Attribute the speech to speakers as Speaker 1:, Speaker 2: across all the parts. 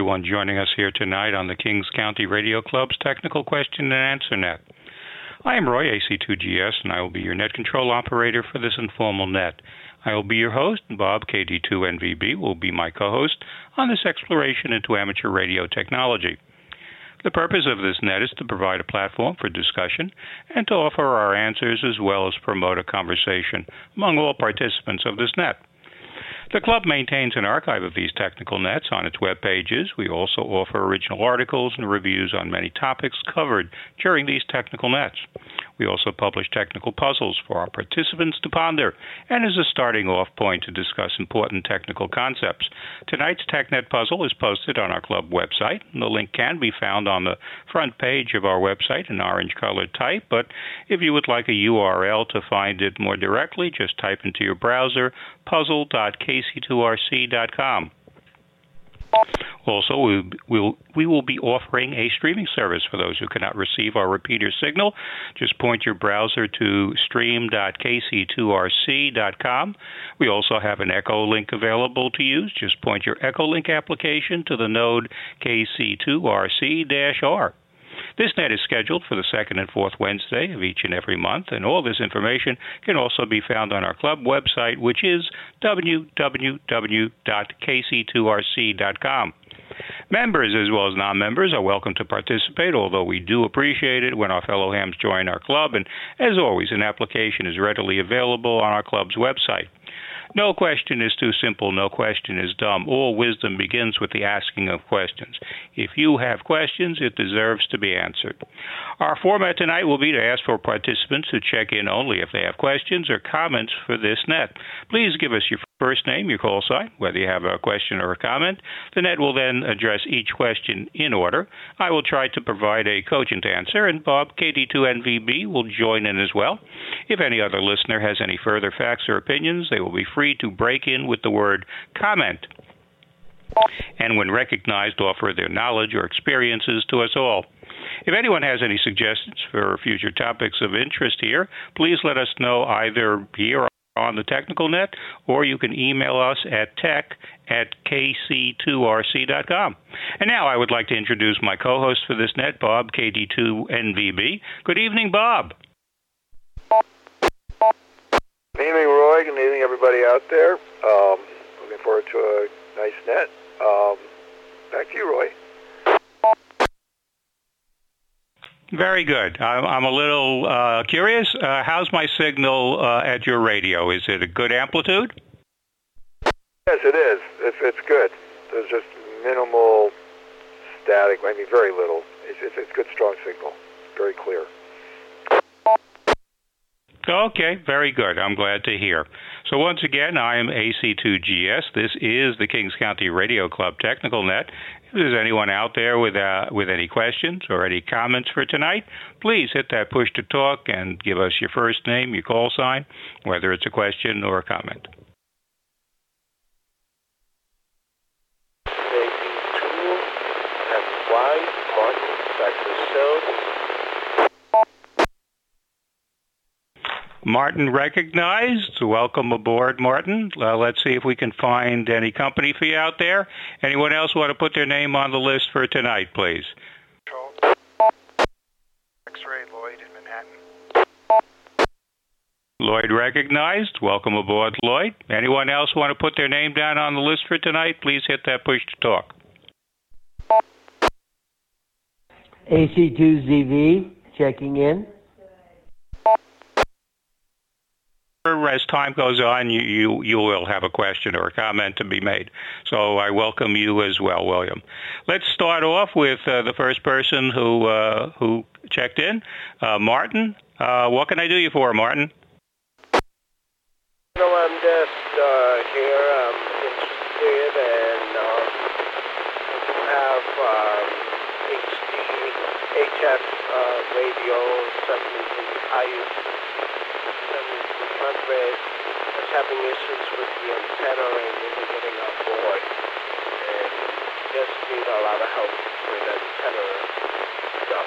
Speaker 1: everyone joining us here tonight on the Kings County Radio Club's Technical Question and Answer Net. I am Roy, AC2GS, and I will be your net control operator for this informal net. I will be your host, and Bob, KD2NVB, will be my co-host on this exploration into amateur radio technology. The purpose of this net is to provide a platform for discussion and to offer our answers as well as promote a conversation among all participants of this net. The club maintains an archive of these technical nets on its web pages. We also offer original articles and reviews on many topics covered during these technical nets. We also publish technical puzzles for our participants to ponder and as a starting off point to discuss important technical concepts. Tonight's TechNet puzzle is posted on our club website, and the link can be found on the front page of our website in orange-colored type, but if you would like a URL to find it more directly, just type into your browser puzzle.kc2rc.com. Also, we will be offering a streaming service for those who cannot receive our repeater signal. Just point your browser to stream.kc2rc.com. We also have an Echo link available to use. Just point your Echo link application to the node KC2RC-R. This net is scheduled for the second and fourth Wednesday of each and every month, and all this information can also be found on our club website, which is www.kc2rc.com. Members as well as non-members are welcome to participate, although we do appreciate it when our fellow hams join our club, and as always, an application is readily available on our club's website. No question is too simple. No question is dumb. All wisdom begins with the asking of questions. If you have questions, it deserves to be answered. Our format tonight will be to ask for participants to check in only if they have questions or comments for this net. Please give us your first name, your call sign, whether you have a question or a comment. The net will then address each question in order. I will try to provide a cogent answer, and Bob, KD2NVB, will join in as well. If any other listener has any further facts or opinions, they will be free to break in with the word comment, and when recognized, offer their knowledge or experiences to us all. If anyone has any suggestions for future topics of interest here, please let us know either here on the technical net, or you can email us at tech@kc2rc.com. And now I would like to introduce my co-host for this net, Bob, KD2NVB. Good evening, Bob.
Speaker 2: Good evening, Roy. Good evening, everybody out there. Looking forward to a nice net. Back to you, Roy.
Speaker 1: Very good. I'm a little curious. How's my signal at your radio? Is it a good amplitude?
Speaker 2: Yes, it is. It's good. There's just minimal static. I mean, very little. It's good, strong signal. Very clear.
Speaker 1: Okay, very good. I'm glad to hear. So once again, I am AC2GS. This is the Kings County Radio Club Technical Net. If there's anyone out there with any questions or any comments for tonight, please hit that push to talk and give us your first name, your call sign, whether it's a question or a comment. Martin recognized. Welcome aboard, Martin. Let's see if we can find any company for you out there. Anyone else want to put their name on the list for tonight, please?
Speaker 3: X-Ray Lloyd in Manhattan.
Speaker 1: Lloyd recognized. Welcome aboard, Lloyd. Anyone else want to put their name down on the list for tonight? Please hit that push to talk.
Speaker 4: AC2ZV checking in.
Speaker 1: As time goes on, you will have a question or a comment to be made. So I welcome you as well, William. Let's start off with the first person who checked in, Martin. What can I do you for, Martin?
Speaker 5: No, I'm just here. I'm interested, and have HF radio 7300. Just having issues with the antenna and really getting on board, and just need a lot of help with antenna stuff.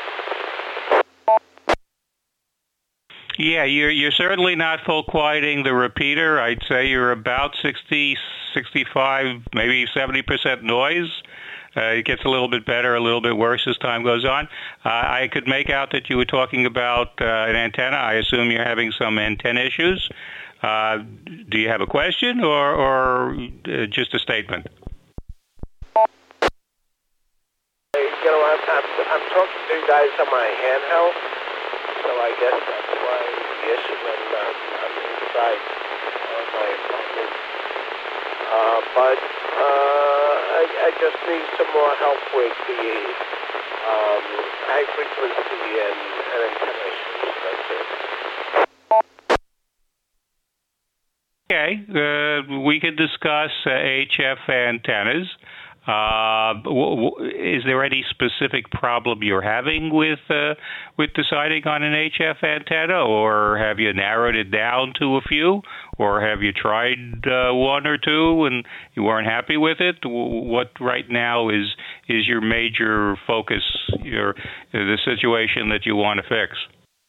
Speaker 1: Yeah, you're certainly not full quieting the repeater. I'd say you're about 60, 65, maybe 70% noise. It gets a little bit better, a little bit worse as time goes on. I could make out that you were talking about an antenna. I assume you're having some antenna issues. Do you have a question or just a statement?
Speaker 5: I'm talking to you guys on my handheld, so I guess that's why the issue when I'm inside my apartment. But I just need some more help with the high frequency and antenna issues. That's it.
Speaker 1: Okay, we could discuss HF antennas. Is there any specific problem you're having with deciding on an HF antenna, or have you narrowed it down to a few, or have you tried one or two and you weren't happy with it? What right now is your major focus, the situation that you want to fix?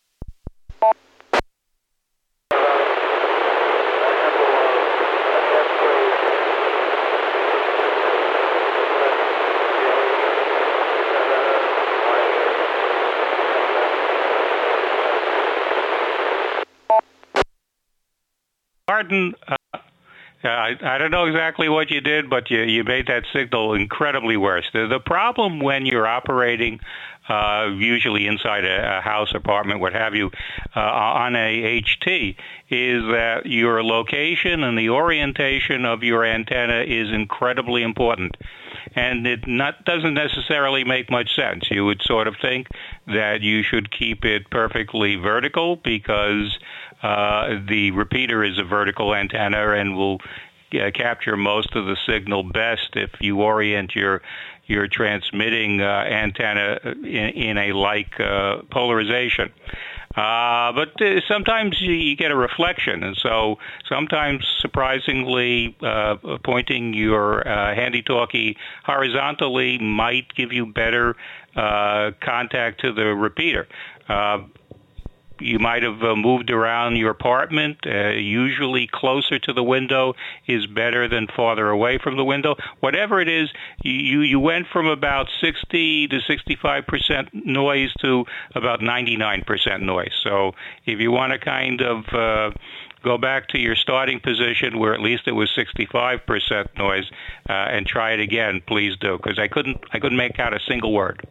Speaker 1: Martin, I don't know exactly what you did, but you made that signal incredibly worse. The problem when you're operating, usually inside a house, apartment, what have you, on a HT, is that your location and the orientation of your antenna is incredibly important. And it doesn't necessarily make much sense. You would sort of think that you should keep it perfectly vertical because the repeater is a vertical antenna and will capture most of the signal best if you orient your transmitting antenna in a like polarization. But sometimes you get a reflection, and so sometimes, surprisingly, pointing your handy-talkie horizontally might give you better contact to the repeater. You might have moved around your apartment. Usually closer to the window is better than farther away from the window. Whatever it is, you went from about 60 to 65% noise to about 99% noise. So if you want to kind of go back to your starting position where at least it was 65% noise and try it again, please do, because I couldn't make out a single word.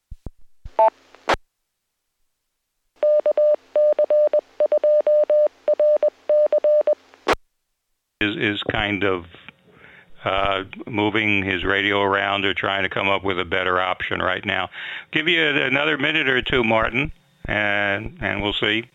Speaker 1: Is kind of moving his radio around or trying to come up with a better option right now. Give you another minute or two, Martin, and we'll see.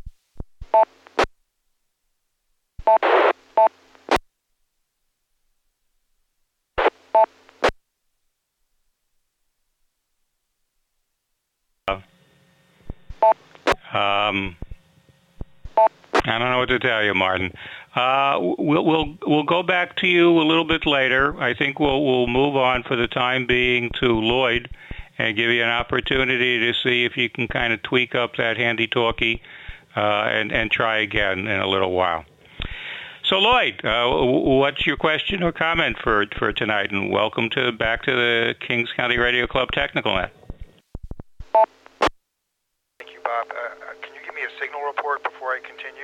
Speaker 1: I don't know what to tell you, Martin. We'll go back to you a little bit later. I think we'll move on for the time being to Lloyd and give you an opportunity to see if you can kind of tweak up that handy-talkie and try again in a little while. So Lloyd, what's your question or comment for tonight? And welcome back to the Kings County Radio Club Technical Net.
Speaker 3: Thank you, Bob. Can you give me a signal report before I continue?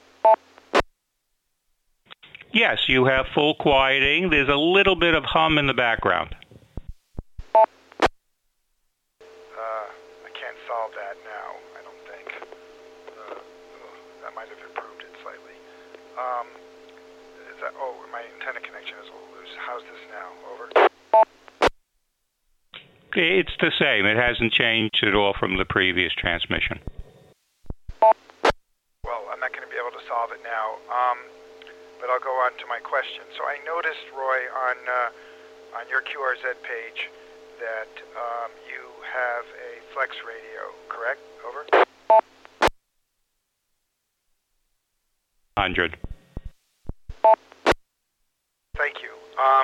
Speaker 1: Yes, you have full quieting. There's a little bit of hum in the background.
Speaker 3: I can't solve that now, I don't think. That might have improved it slightly. My antenna connection is a little loose. How's this now? Over?
Speaker 1: It's the same. It hasn't changed at all from the previous transmission.
Speaker 3: Well, I'm not going to be able to solve it now. But I'll go on to my question. So I noticed, Roy, on your QRZ page that you have a flex radio, correct? Over?
Speaker 1: 100.
Speaker 3: Thank you.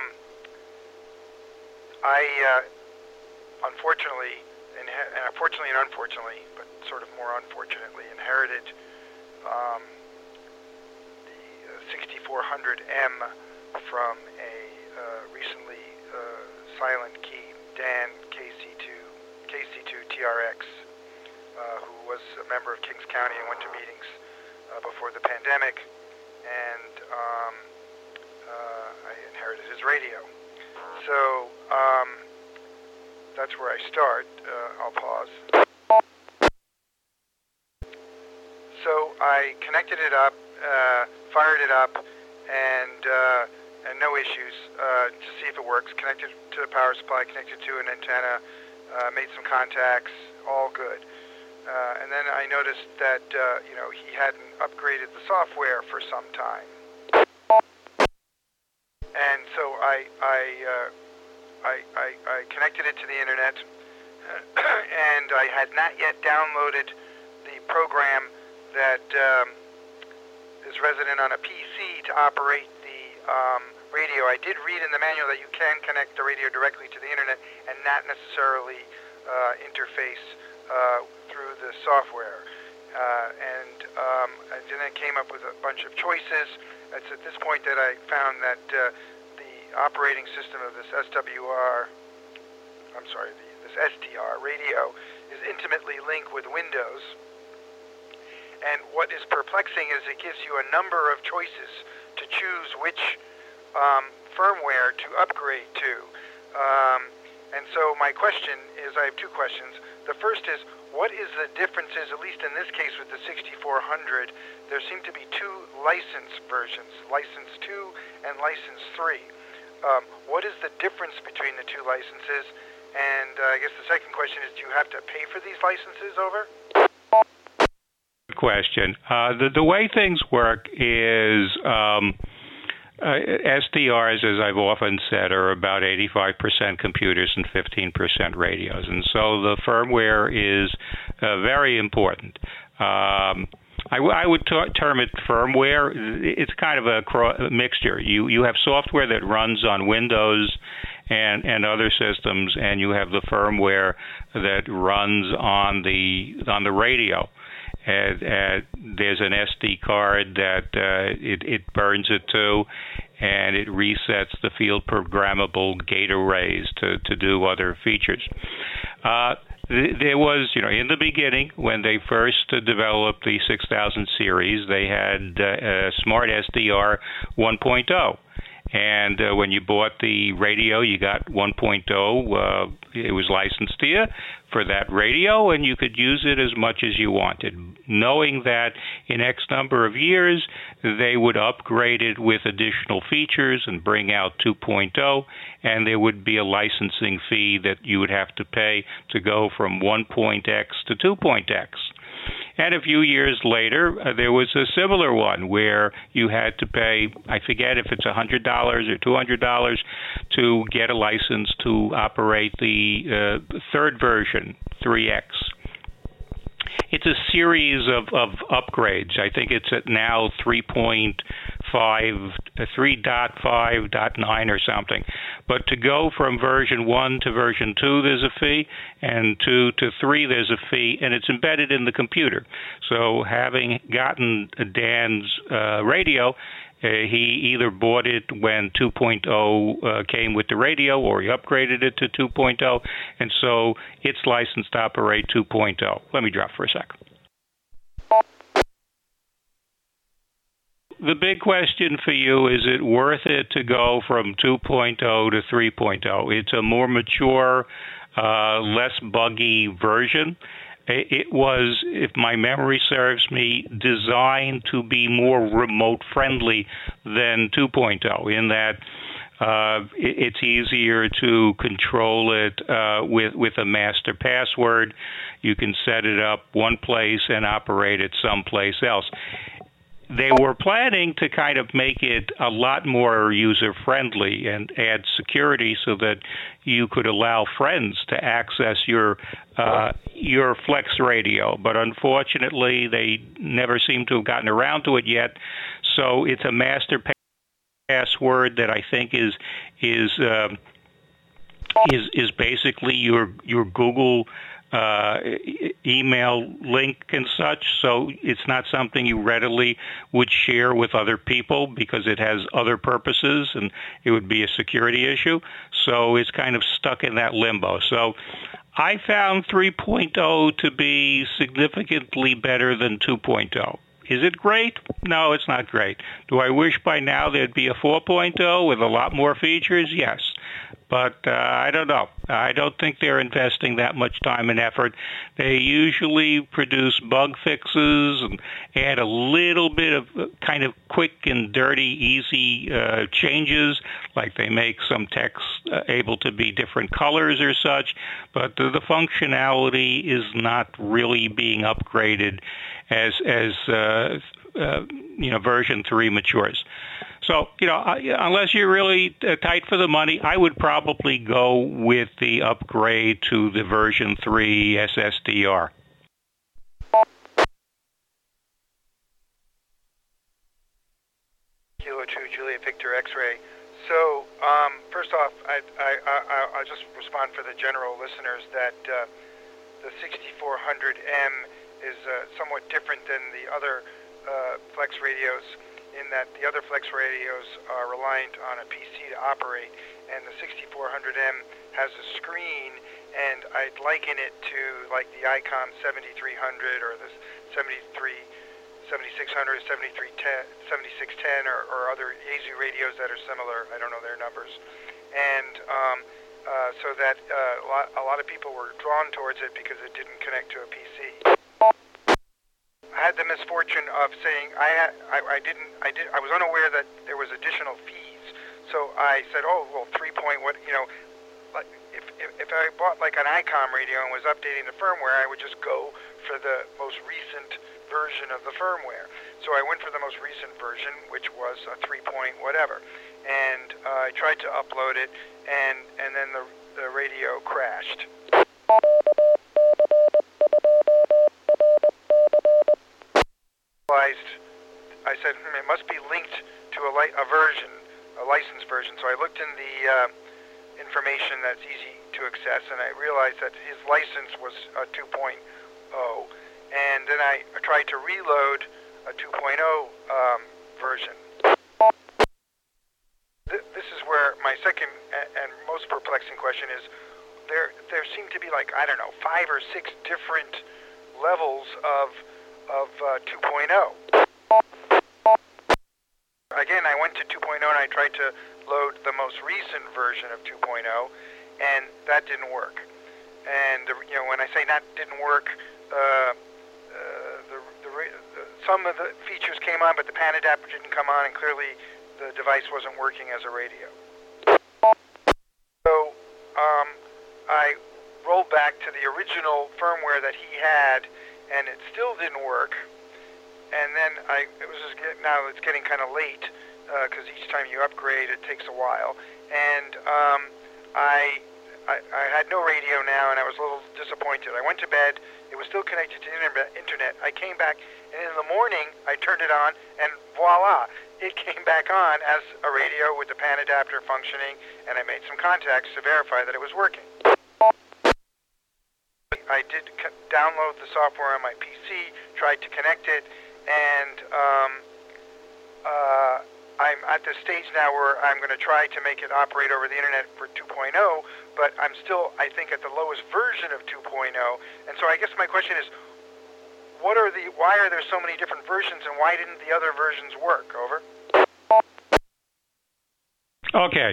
Speaker 3: I unfortunately, and unfortunately, but sort of more unfortunately, inherited the 6400M from a recently silent key, Dan KC2TRX, who was a member of Kings County and went to meetings before the pandemic, and I inherited his radio. So that's where I start. I'll pause. So I connected it up, fired it up, and no issues to see if it works. Connected to the power supply, connected to an antenna, made some contacts, all good. And then I noticed that he hadn't upgraded the software for some time, and so I connected it to the internet, and I had not yet downloaded the program that is resident on a PC to operate the radio. I did read in the manual that you can connect the radio directly to the internet and not necessarily interface through the software. And then I came up with a bunch of choices. It's at this point that I found that the operating system of this this SDR radio is intimately linked with Windows. And what is perplexing is it gives you a number of choices to choose which firmware to upgrade to. And so my question is, I have two questions. The first is, what is the differences, at least in this case with the 6400, there seem to be two license versions, license 2 and license 3. What is the difference between the two licenses? And I guess the second question is, do you have to pay for these licenses over?
Speaker 1: Question. The way things work is SDRs, as I've often said, are about 85% computers and 15% radios, and so the firmware is very important. I would term it firmware. It's kind of a mixture. You have software that runs on Windows and other systems, and you have the firmware that runs on the radio. There's an SD card that it burns it to, and it resets the field programmable gate arrays to do other features. There was, in the beginning, when they first developed the 6000 series, they had Smart SDR 1.0. And when you bought the radio, you got 1.0. It was licensed to you for that radio, and you could use it as much as you wanted, knowing that in X number of years, they would upgrade it with additional features and bring out 2.0, and there would be a licensing fee that you would have to pay to go from 1.x to 2.x. And a few years later, there was a similar one where you had to pay, I forget if it's $100 or $200 to get a license to operate the third version, 3X. It's a series of upgrades. I think it's at now 3.5.9 or something. But to go from version 1 to version 2, there's a fee, and 2 to 3, there's a fee, and it's embedded in the computer. So having gotten Dan's radio, he either bought it when 2.0 came with the radio, or he upgraded it to 2.0, and so it's licensed to operate 2.0. Let me drop for a sec. The big question for you, is it worth it to go from 2.0 to 3.0? It's a more mature, less buggy version. It was, if my memory serves me, designed to be more remote-friendly than 2.0, in that it's easier to control it with a master password. You can set it up one place and operate it someplace else. They were planning to kind of make it a lot more user-friendly and add security so that you could allow friends to access your Flex radio. But unfortunately, they never seem to have gotten around to it yet. So it's a master password that I think is basically your Google email link and such, so it's not something you readily would share with other people because it has other purposes and it would be a security issue. So it's kind of stuck in that limbo. So I found 3.0 to be significantly better than 2.0. Is it great? No, it's not great. Do I wish by now there'd be a 4.0 with a lot more features? Yes. But I don't know. I don't think they're investing that much time and effort. They usually produce bug fixes and add a little bit of kind of quick and dirty, easy changes, like they make some text able to be different colors or such. But the functionality is not really being upgraded as version 3 matures. So, unless you're really tight for the money, I would probably go with the upgrade to the version 3 SSDR.
Speaker 3: Kilo 2 Juliet Victor X-ray. So, first off, I'll just respond for the general listeners that the 6400M is somewhat different than the other Flex radios, in that the other Flex radios are reliant on a PC to operate, and the 6400M has a screen, and I'd liken it to like the ICOM 7300 or the 7600, 7610, or other Yaesu radios that are similar. I don't know their numbers. And so that a lot of people were drawn towards it because it didn't connect to a PC. I had the misfortune of saying I was unaware that there was additional fees. So I said, oh, well, 3 point what, if I bought like an ICOM radio and was updating the firmware, I would just go for the most recent version of the firmware. So I went for the most recent version, which was a 3 point whatever, and I tried to upload it, and then the radio crashed. I said, it must be linked to a licensed version. So I looked in the information that's easy to access, and I realized that his license was a 2.0. And then I tried to reload a 2.0 version. This is where my second and most perplexing question is, there seem to be 5 or 6 different levels of 2.0. Again, I went to 2.0 and I tried to load the most recent version of 2.0, and that didn't work. And when I say that didn't work, some of the features came on, but the PAN adapter didn't come on, and clearly the device wasn't working as a radio. So I rolled back to the original firmware that he had, and it still didn't work. And then now it's getting kind of late because each time you upgrade, it takes a while. And I had no radio now, and I was a little disappointed. I went to bed. It was still connected to internet. I came back, and in the morning, I turned it on, and voila, it came back on as a radio with the PAN adapter functioning, and I made some contacts to verify that it was working. I did download the software on my PC, tried to connect it, and I'm at the stage now where I'm going to try to make it operate over the internet for 2.0, but I'm still, I think, at the lowest version of 2.0. And so I guess my question is, why are there so many different versions, and why didn't the other versions work? Over.
Speaker 1: Okay.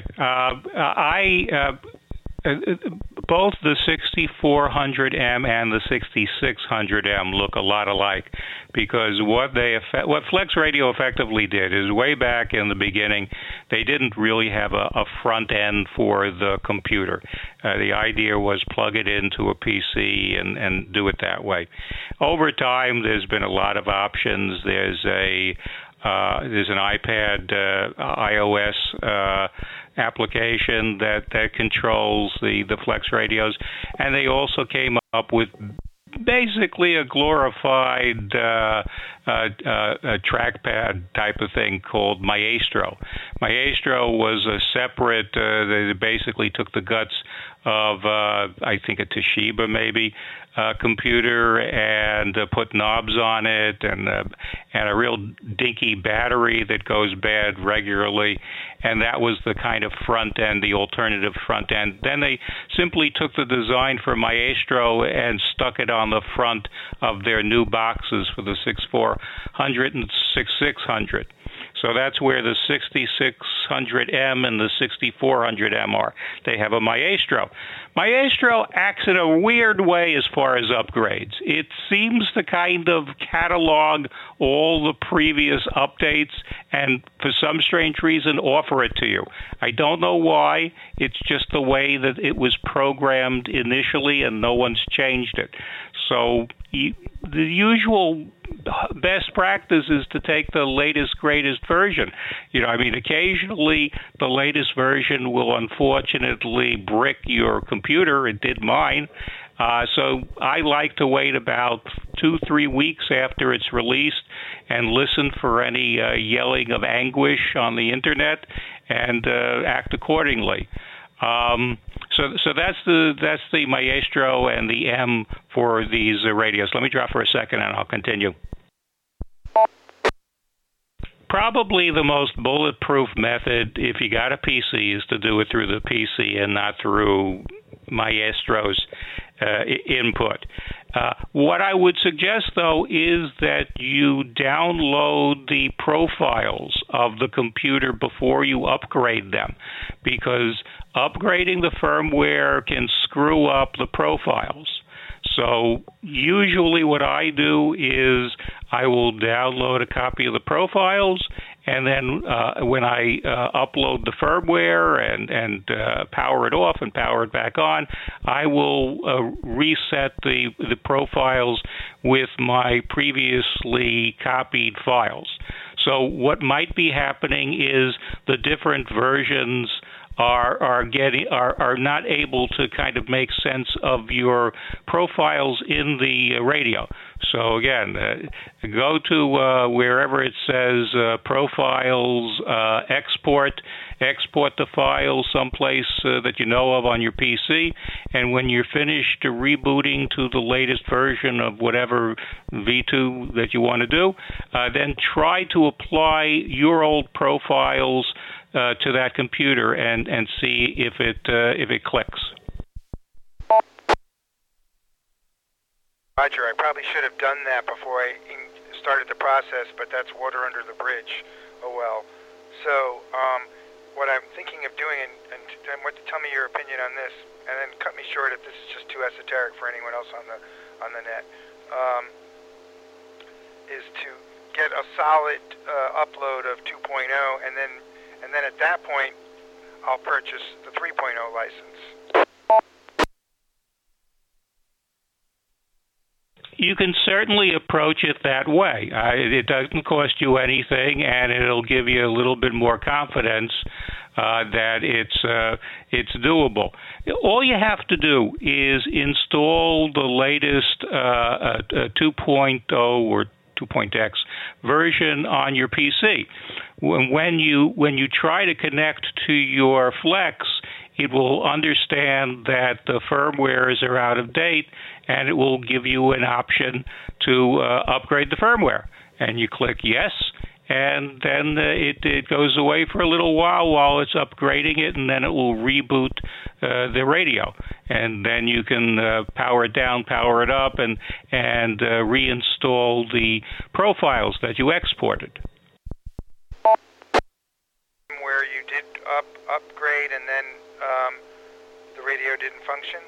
Speaker 1: Both the 6400M and the 6600M look a lot alike, because what Flex Radio effectively did is, way back in the beginning, they didn't really have a front end for the computer. The idea was plug it into a PC and do it that way. Over time, there's been a lot of options. There's an iPad iOS application that controls the Flex radios, and they also came up with basically a glorified trackpad type of thing called Maestro. Maestro was a separate, they basically took the guts of I think a Toshiba maybe computer, and put knobs on it, and a real dinky battery that goes bad regularly, and that was the kind of front end, the alternative front end. Then they simply took the design for Maestro and stuck it on the front of their new boxes for the 6400 and 6600. So that's where the 6600M and the 6400M are. They have a Maestro. Maestro acts in a weird way as far as upgrades. It seems to kind of catalog all the previous updates and, for some strange reason, offer it to you. I don't know why. It's just the way that it was programmed initially, and no one's changed it. So the usual best practice is to take the latest, greatest version. Occasionally the latest version will unfortunately brick your computer. It did mine. So I like to wait about 2-3 weeks after it's released and listen for any yelling of anguish on the internet and act accordingly. So that's the Maestro and the M for these radios. Let me drop for a second and I'll continue. Probably the most bulletproof method, if you got a PC, is to do it through the PC and not through Maestro's input. What I would suggest, though, is that you download the profiles of the computer before you upgrade them, because upgrading the firmware can screw up the profiles. So usually what I do is I will download a copy of the profiles, and then when I upload the firmware and power it off and power it back on, I will reset the profiles with my previously copied files. So what might be happening is the different versions are not able to kind of make sense of your profiles in the radio. So again, go to wherever it says profiles, export the file someplace that you know of on your PC, and when you're finished rebooting to the latest version of whatever V2 that you want to do, then try to apply your old profiles to that computer and see if it clicks.
Speaker 3: Roger, I probably should have done that before I started the process, but that's water under the bridge. Oh well. So what I'm thinking of doing, and tell me your opinion on this, and then cut me short if this is just too esoteric for anyone else on the net, is to get a solid upload of 2.0, and then at that point I'll purchase the 3.0 license.
Speaker 1: You can certainly approach it that way. It doesn't cost you anything, and it'll give you a little bit more confidence that it's doable. All you have to do is install the latest 2.0 or 2.x version on your PC. When you try to connect to your Flex, it will understand that the firmwares are out of date, and it will give you an option to upgrade the firmware. And you click yes, and then it goes away for a little while it's upgrading it, and then it will reboot the radio. And then you can power it down, power it up, and reinstall the profiles that you exported.
Speaker 3: Where you did upgrade and then the radio didn't function?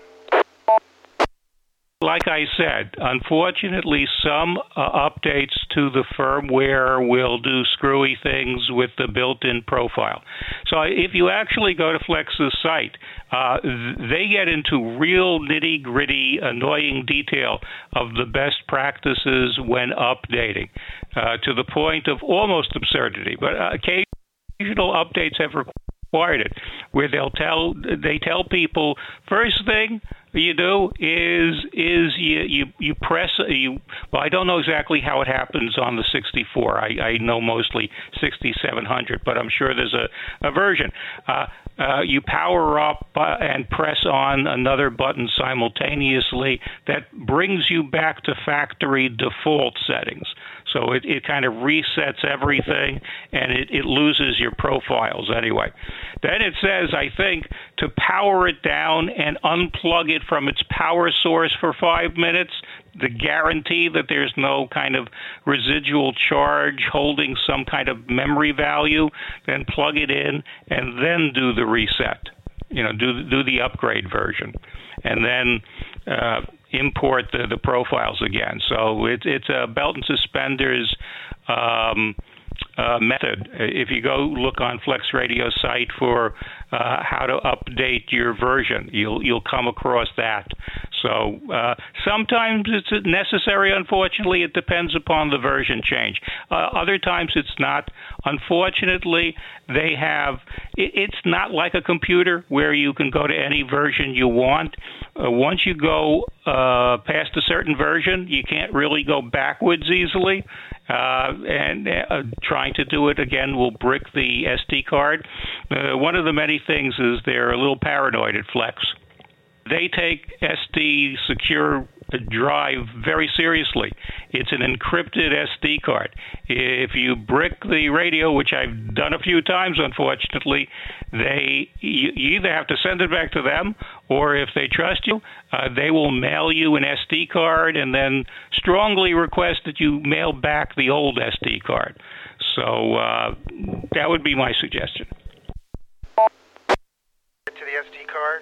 Speaker 1: Like I said, unfortunately, some updates to the firmware will do screwy things with the built-in profile. So if you actually go to Flex's site, they get into real nitty-gritty, annoying detail of the best practices when updating, to the point of almost absurdity. But occasional updates have required it, where they tell people, first thing you do is you press well, I don't know exactly how it happens on the 64. I know mostly 6700, but I'm sure there's a version. you power up and press on another button simultaneously that brings you back to factory default settings. So it kind of resets everything, and it loses your profiles anyway. Then it says, I think, to power it down and unplug it from its power source for 5 minutes, the guarantee that there's no kind of residual charge holding some kind of memory value, then plug it in and then do the reset. Do the upgrade version, and then import the profiles again. So it's a belt and suspenders method. If you go look on Flex Radio site for how to update your version, you'll come across that. So sometimes it's necessary. Unfortunately, it depends upon the version change. Other times it's not. Unfortunately, they have. It's not like a computer where you can go to any version you want. Once you go past a certain version, you can't really go backwards easily. And trying to do it again will brick the SD card. One of the many things is they're a little paranoid at Flex. They take SD secure drive very seriously. It's an encrypted SD card. If you brick the radio, which I've done a few times, unfortunately, you either have to send it back to them, or if they trust you, they will mail you an SD card and then strongly request that you mail back the old SD card. So that would be my suggestion.
Speaker 3: To the SD card?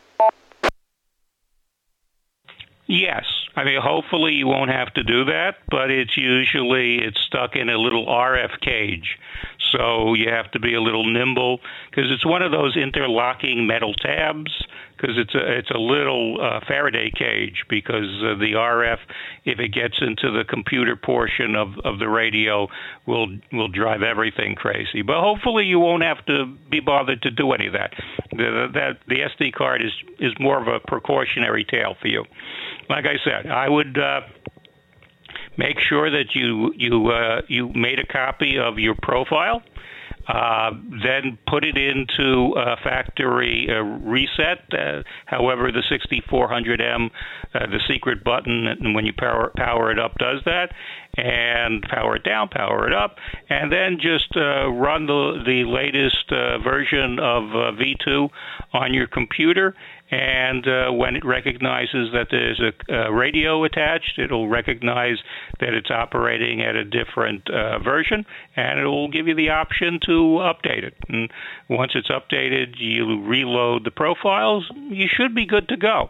Speaker 1: Yes. I mean, hopefully you won't have to do that, but it's stuck in a little RF cage. So you have to be a little nimble because it's one of those interlocking metal tabs because it's a little Faraday cage because the RF, if it gets into the computer portion of the radio, will drive everything crazy. But hopefully you won't have to be bothered to do any of that. The SD card is more of a precautionary tale for you. Like I said, I would make sure that you made a copy of your profile, then put it into factory reset. However, the 6400M, the secret button, and when you power it up, does that. And power it down, power it up, and then just run the latest version of V2 on your computer. And when it recognizes that there's a radio attached, it'll recognize that it's operating at a different version, and it will give you the option to update it. And once it's updated, you reload the profiles. You should be good to go.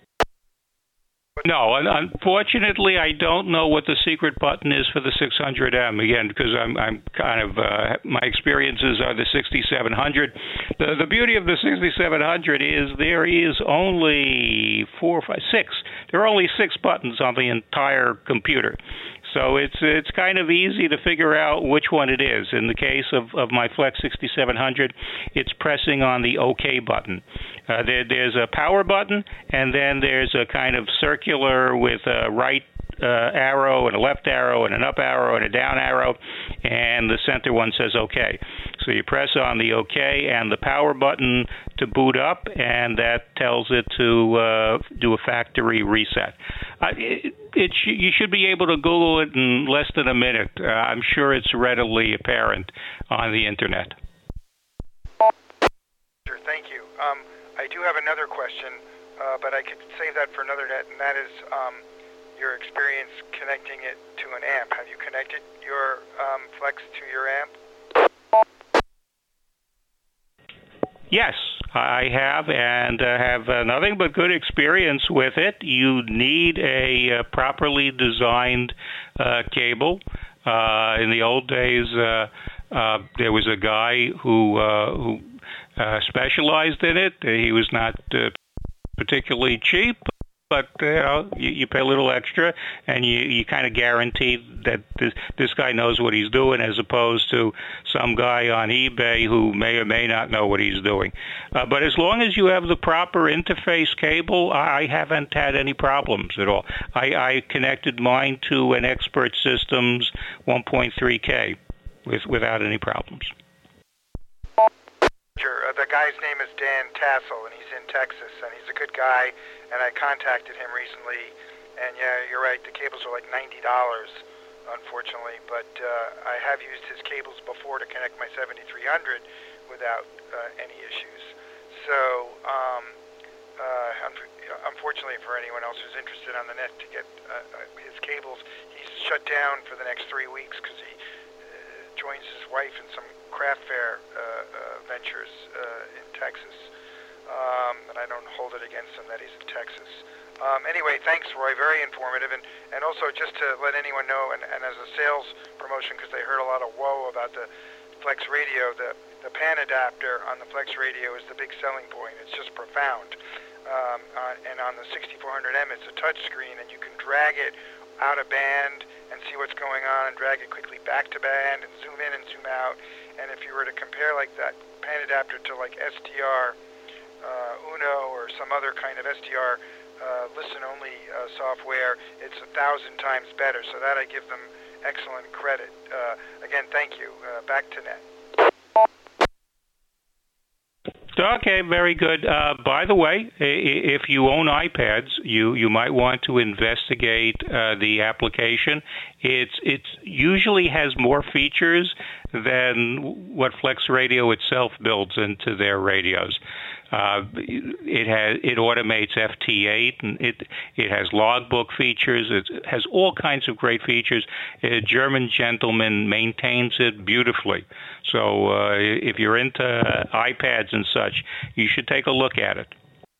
Speaker 1: No, unfortunately, I don't know what the secret button is for the 600M, again, because I'm kind of, my experiences are the 6700. The beauty of the 6700 is there is only 6. There are only 6 buttons on the entire computer. So it's kind of easy to figure out which one it is. In the case of my Flex 6700, it's pressing on the OK button. There's a power button, and then there's a kind of circular with a right arrow and a left arrow and an up arrow and a down arrow, and the center one says OK. So you press on the OK and the power button to boot up, and that tells it to do a factory reset. You should be able to Google it in less than a minute. I'm sure it's readily apparent on the Internet.
Speaker 3: Sure, thank you. I do have another question, but I could save that for another net, and that is your experience connecting it to an amp. Have you connected your Flex to your amp?
Speaker 1: Yes, I have, and have nothing but good experience with it. You need a properly designed cable. In the old days, there was a guy who specialized in it. He was not particularly cheap, but you pay a little extra, and you kind of guarantee that this guy knows what he's doing, as opposed to some guy on eBay who may or may not know what he's doing. But as long as you have the proper interface cable, I haven't had any problems at all. I connected mine to an Expert Systems 1.3K without any problems.
Speaker 3: Sure. the guy's name is Dan Tassel, and he's in Texas, and he's a good guy, and I contacted him recently, and yeah, you're right, the cables are like $90, unfortunately, but I have used his cables before to connect my 7300 without any issues. So, unfortunately for anyone else who's interested on the net to get his cables, he's shut down for the next 3 weeks because he joins his wife in some craft fair ventures in Texas. And I don't hold it against him that he's in Texas. Anyway, thanks, Roy. Very informative. And also, just to let anyone know, and as a sales promotion, because they heard a lot of woe about the Flex Radio, the pan adapter on the Flex Radio is the big selling point. It's just profound. And on the 6400M, it's a touch screen, and you can drag it out of band and see what's going on, and drag it quickly back to band, and zoom in and zoom out. And if you were to compare like that pan adapter to like SDR Uno or some other kind of SDR listen-only software, it's 1,000 times better. So that I give them excellent credit. Again, thank you. Back to Net.
Speaker 1: Okay, very good. By the way, if you own iPads, you might want to investigate the application. It usually has more features than what Flex Radio itself builds into their radios. It automates FT8, and it has logbook features. It has all kinds of great features. A German gentleman maintains it beautifully. So if you're into iPads and such, you should take a look at it.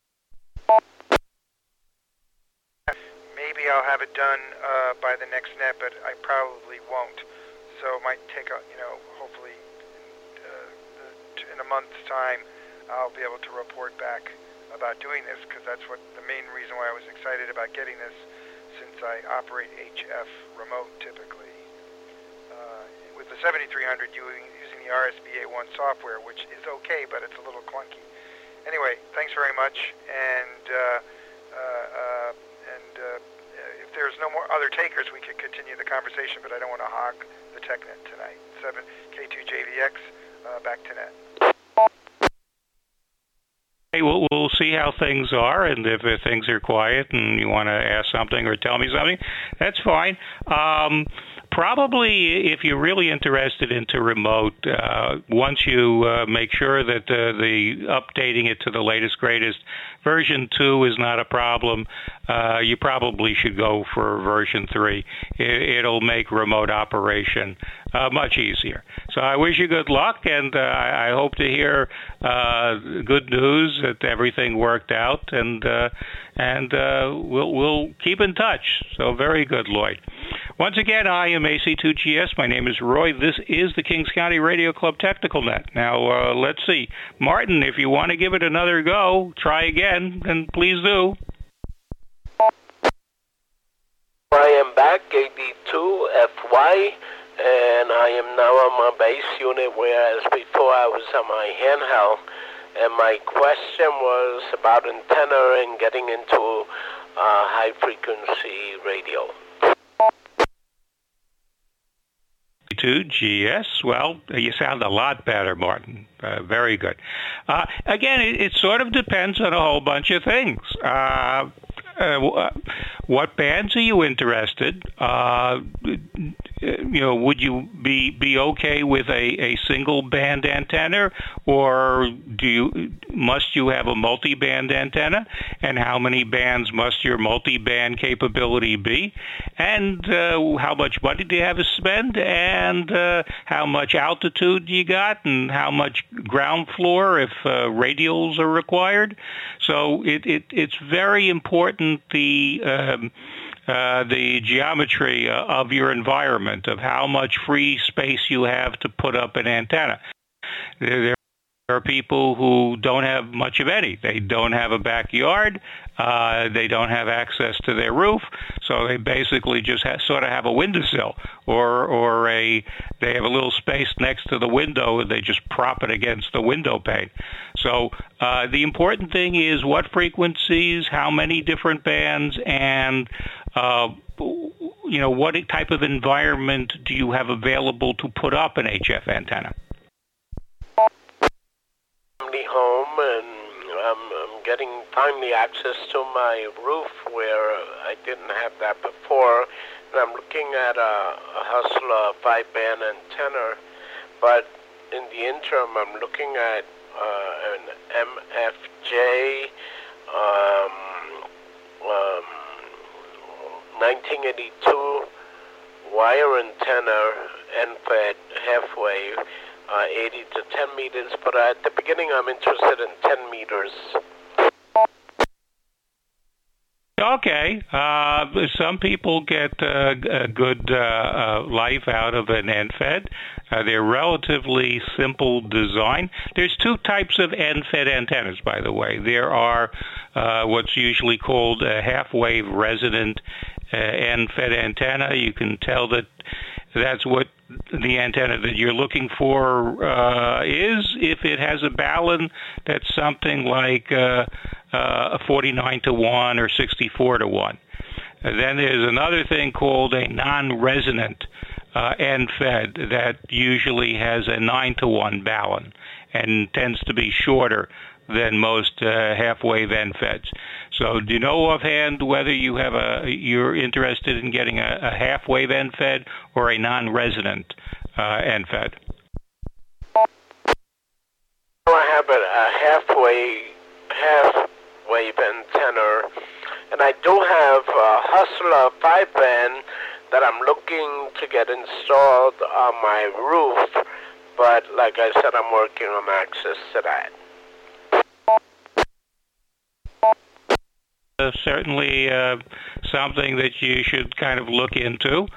Speaker 3: Maybe I'll have it done by the next net, but I probably won't. So it might take hopefully in a month's time, I'll be able to report back about doing this, because that's what the main reason why I was excited about getting this, since I operate HF remote typically. With the 7300, using the RSBA1 software, which is okay, but it's a little clunky. Anyway, thanks very much, and if there's no more other takers, we could continue the conversation, but I don't want to hog the TechNet tonight. 7K2JVX, back to net.
Speaker 1: We'll see how things are, and if things are quiet and you want to ask something or tell me something, that's fine. Probably, if you're really interested into remote, once you make sure that the updating it to the latest, greatest, version 2 is not a problem, you probably should go for version 3. It'll make remote operation much easier. So I wish you good luck, and I hope to hear good news that everything worked out, and we'll keep in touch. So very good, Lloyd. Once again, I am AC2GS. My name is Roy. This is the Kings County Radio Club Technical Net. Now, let's see. Martin, if you want to give it another go, try again, then please do.
Speaker 5: I am back, AD2FY, and I am now on my base unit, whereas before I was on my handheld. And my question was about antenna and getting into high-frequency radio.
Speaker 1: GS. Well, you sound a lot better, Martin. Very good. Again, it sort of depends on a whole bunch of things. What bands are you interested? Would you be okay with a single band antenna, or must you have a multi-band antenna? And how many bands must your multi-band capability be? And how much money do you have to spend? And how much altitude you got? And how much ground floor if radials are required? So it's very important the geometry of your environment, of how much free space you have to put up an antenna. There are people who don't have much of any. They don't have a backyard. They don't have access to their roof, so they basically just sort of have a windowsill, or they have a little space next to the window and they just prop it against the window pane. So the important thing is what frequencies, how many different bands, and what type of environment do you have available to put up an HF antenna?
Speaker 5: Family home finally access to my roof where I didn't have that before. And I'm looking at a Hustler 5-band antenna, but in the interim, I'm looking at an MFJ 1982 wire antenna, end-fed half-wave, 80 to 10 meters, but at the beginning I'm interested in 10 meters.
Speaker 1: Okay. Some people get a good life out of an end-fed. They're relatively simple design. There's two types of end-fed antennas, by the way. There are what's usually called a half-wave resonant end-fed antenna. You can tell that that's what the antenna that you're looking for is. If it has a balun that's something like a 49 to 1 or 64 to 1. Then there's another thing called a non-resonant end-fed that usually has a 9 to 1 balun and tends to be shorter than most half-wave end-feds. So do you know offhand whether you're interested in getting a half-wave end-fed or a non-resonant end-fed?
Speaker 5: I have a half-wave antenna, and I do have a Hustler 5-band that I'm looking to get installed on my roof, but like I said, I'm working on access to that.
Speaker 1: Certainly something that you should kind of look into.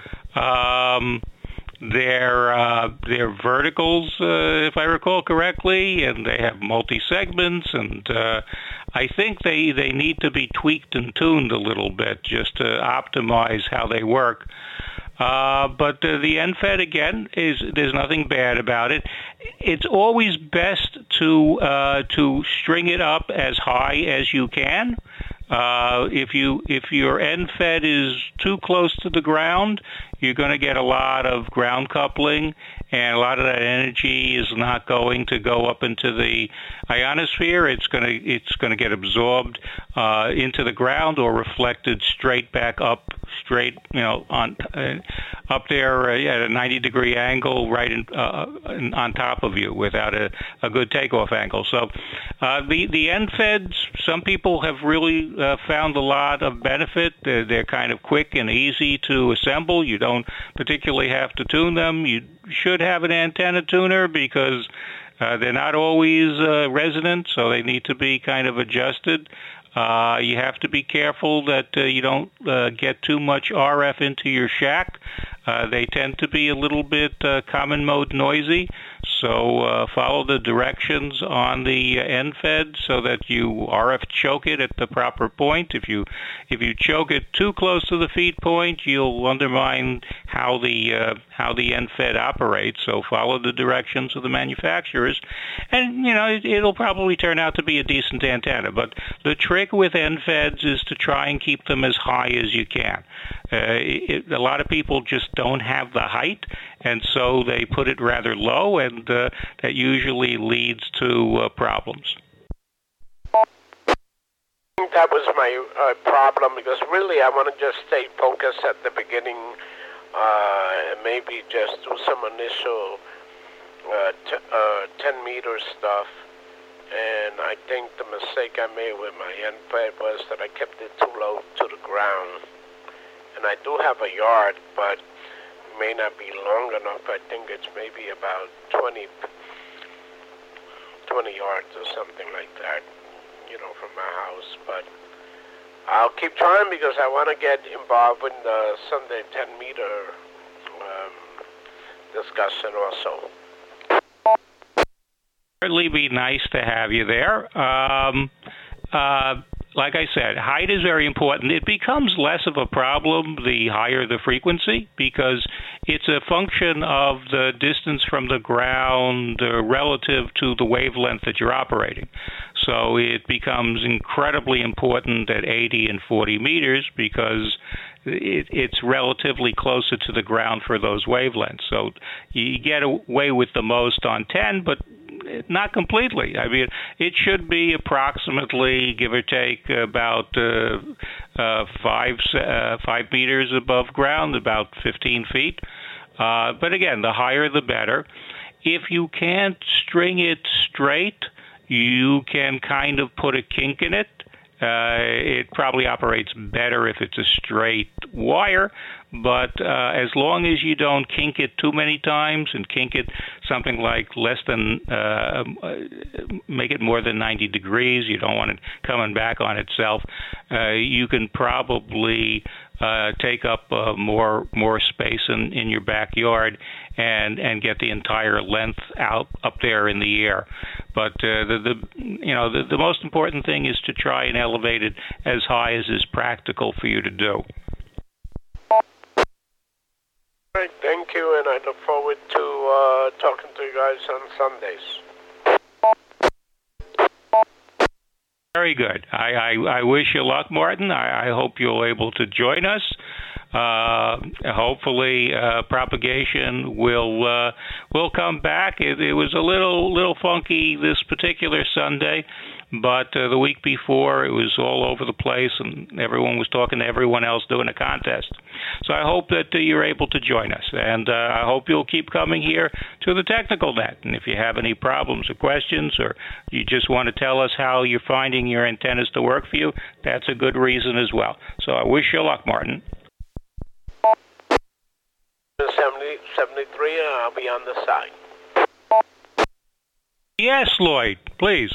Speaker 1: They're verticals, if I recall correctly, and they have multi-segments, and I think they need to be tweaked and tuned a little bit just to optimize how they work. But the end-fed, again, there's nothing bad about it. It's always best to string it up as high as you can. If your end-fed is too close to the ground, you're going to get a lot of ground coupling, and a lot of that energy is not going to go up into the ionosphere. It's going to get absorbed into the ground or reflected straight back up, up there at a 90-degree angle, right on top of you, without a good takeoff angle. So the end-feds, some people have really found a lot of benefit. They're kind of quick and easy to assemble. You don't particularly have to tune them. You should have an antenna tuner because they're not always resonant, so they need to be kind of adjusted. You have to be careful that you don't get too much RF into your shack. They tend to be a little bit common mode noisy, so follow the directions on the end-fed so that you RF choke it at the proper point. If you choke it too close to the feed point, you'll undermine how the end-fed operates. So follow the directions of the manufacturers, and it'll probably turn out to be a decent antenna. But the trick with end-feds is to try and keep them as high as you can. A lot of people just don't have the height, and so they put it rather low, and that usually leads to problems.
Speaker 5: That was my problem, because really I want to just stay focused at the beginning and maybe just do some initial 10-meter stuff. And I think the mistake I made with my end-fed was that I kept it too low to the ground. And I do have a yard, but it may not be long enough. I think it's maybe about 20 yards or something like that, from my house. But I'll keep trying because I want to get involved in the Sunday 10-meter discussion also.
Speaker 1: Certainly be nice to have you there. Like I said, height is very important. It becomes less of a problem the higher the frequency because it's a function of the distance from the ground relative to the wavelength that you're operating. So it becomes incredibly important at 80 and 40 meters because it's relatively closer to the ground for those wavelengths. So you get away with the most on 10, but not completely. I mean, it should be approximately, give or take, about 5 meters above ground, about 15 feet. But again, the higher the better. If you can't string it straight, you can kind of put a kink in it. It probably operates better if it's a straight wire, but as long as you don't kink it too many times and kink it something like less than, make it more than 90 degrees, you don't want it coming back on itself, you can probably take up more space in your backyard and get the entire length out up there in the air. But the most important thing is to try and elevate it as high as is practical for you to do.
Speaker 5: All right, thank you, and I look forward to talking to you guys on Sundays.
Speaker 1: Very good. I wish you luck, Martin. I hope you're able to join us. Hopefully, propagation will come back. It was a little funky this particular Sunday, but the week before it was all over the place, and everyone was talking to everyone else doing a contest. So I hope that you're able to join us, and I hope you'll keep coming here to the Technical Net. And if you have any problems or questions, or you just want to tell us how you're finding your antennas to work for you, that's a good reason as well. So I wish you luck, Martin.
Speaker 5: 73, I'll be on the side.
Speaker 1: Yes, Lloyd, please.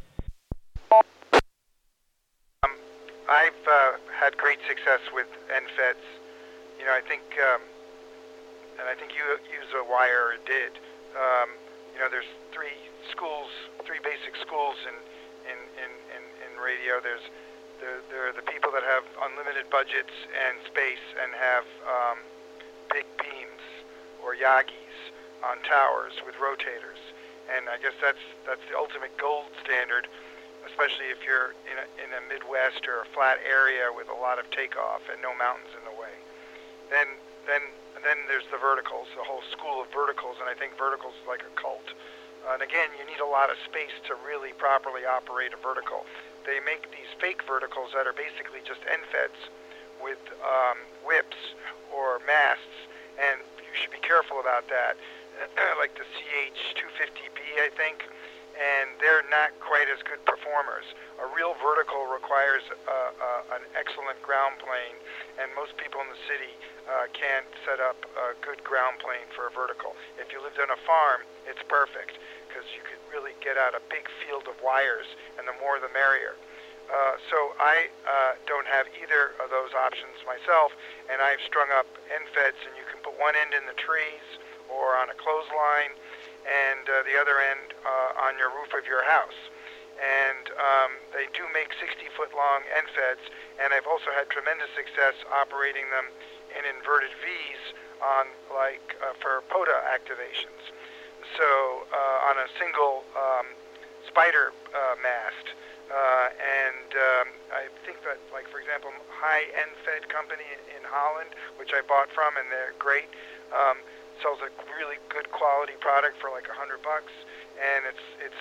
Speaker 3: I've had great success with NFEDs. You know, I think you use a wire or did. There's three basic schools in radio. There are the people that have unlimited budgets and space and have big beams or Yagis on towers with rotators, and I guess that's the ultimate gold standard, especially if you're in a Midwest or a flat area with a lot of takeoff and no mountains in the way. Then there's the verticals, the whole school of verticals, and I think verticals is like a cult. And again, you need a lot of space to really properly operate a vertical. They make these fake verticals that are basically just NFEDs with whips or masts, and you should be careful about that. Like the CH-250B, I think, and they're not quite as good performers. A real vertical requires an excellent ground plane, and most people in the city can't set up a good ground plane for a vertical. If you lived on a farm, it's perfect, because you could really get out a big field of wires, and the more the merrier. So I don't have either of those options myself, and I've strung up NFEDs, and you can put one end in the trees or on a clothesline, and the other end on your roof of your house. And they do make 60-foot-long NFEDs, and I've also had tremendous success operating them in inverted Vs on for POTA activations. So on a single spider mast. I think that, like, for example, High NFED company in Holland, which I bought from, and they're great, sells a really good quality product for like $100, and it's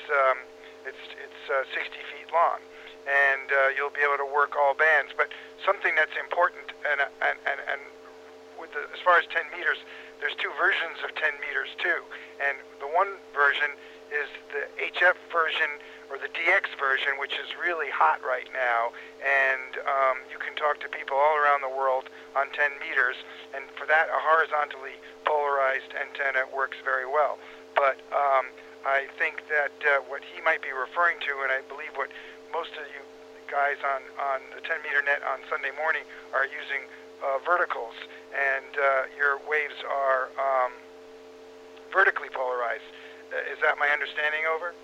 Speaker 3: 60 feet long, and you'll be able to work all bands. But something that's important, and with as far as 10 meters, there's two versions of 10 meters too, and the one version is the HF version or the DX version, which is really hot right now, and you can talk to people all around the world on 10 meters, and for that, a horizontally polarized antenna works very well. But I think that what he might be referring to, and I believe what most of you guys on the 10-meter net on Sunday morning are using verticals, and your waves are vertically polarized. Is that my understanding over?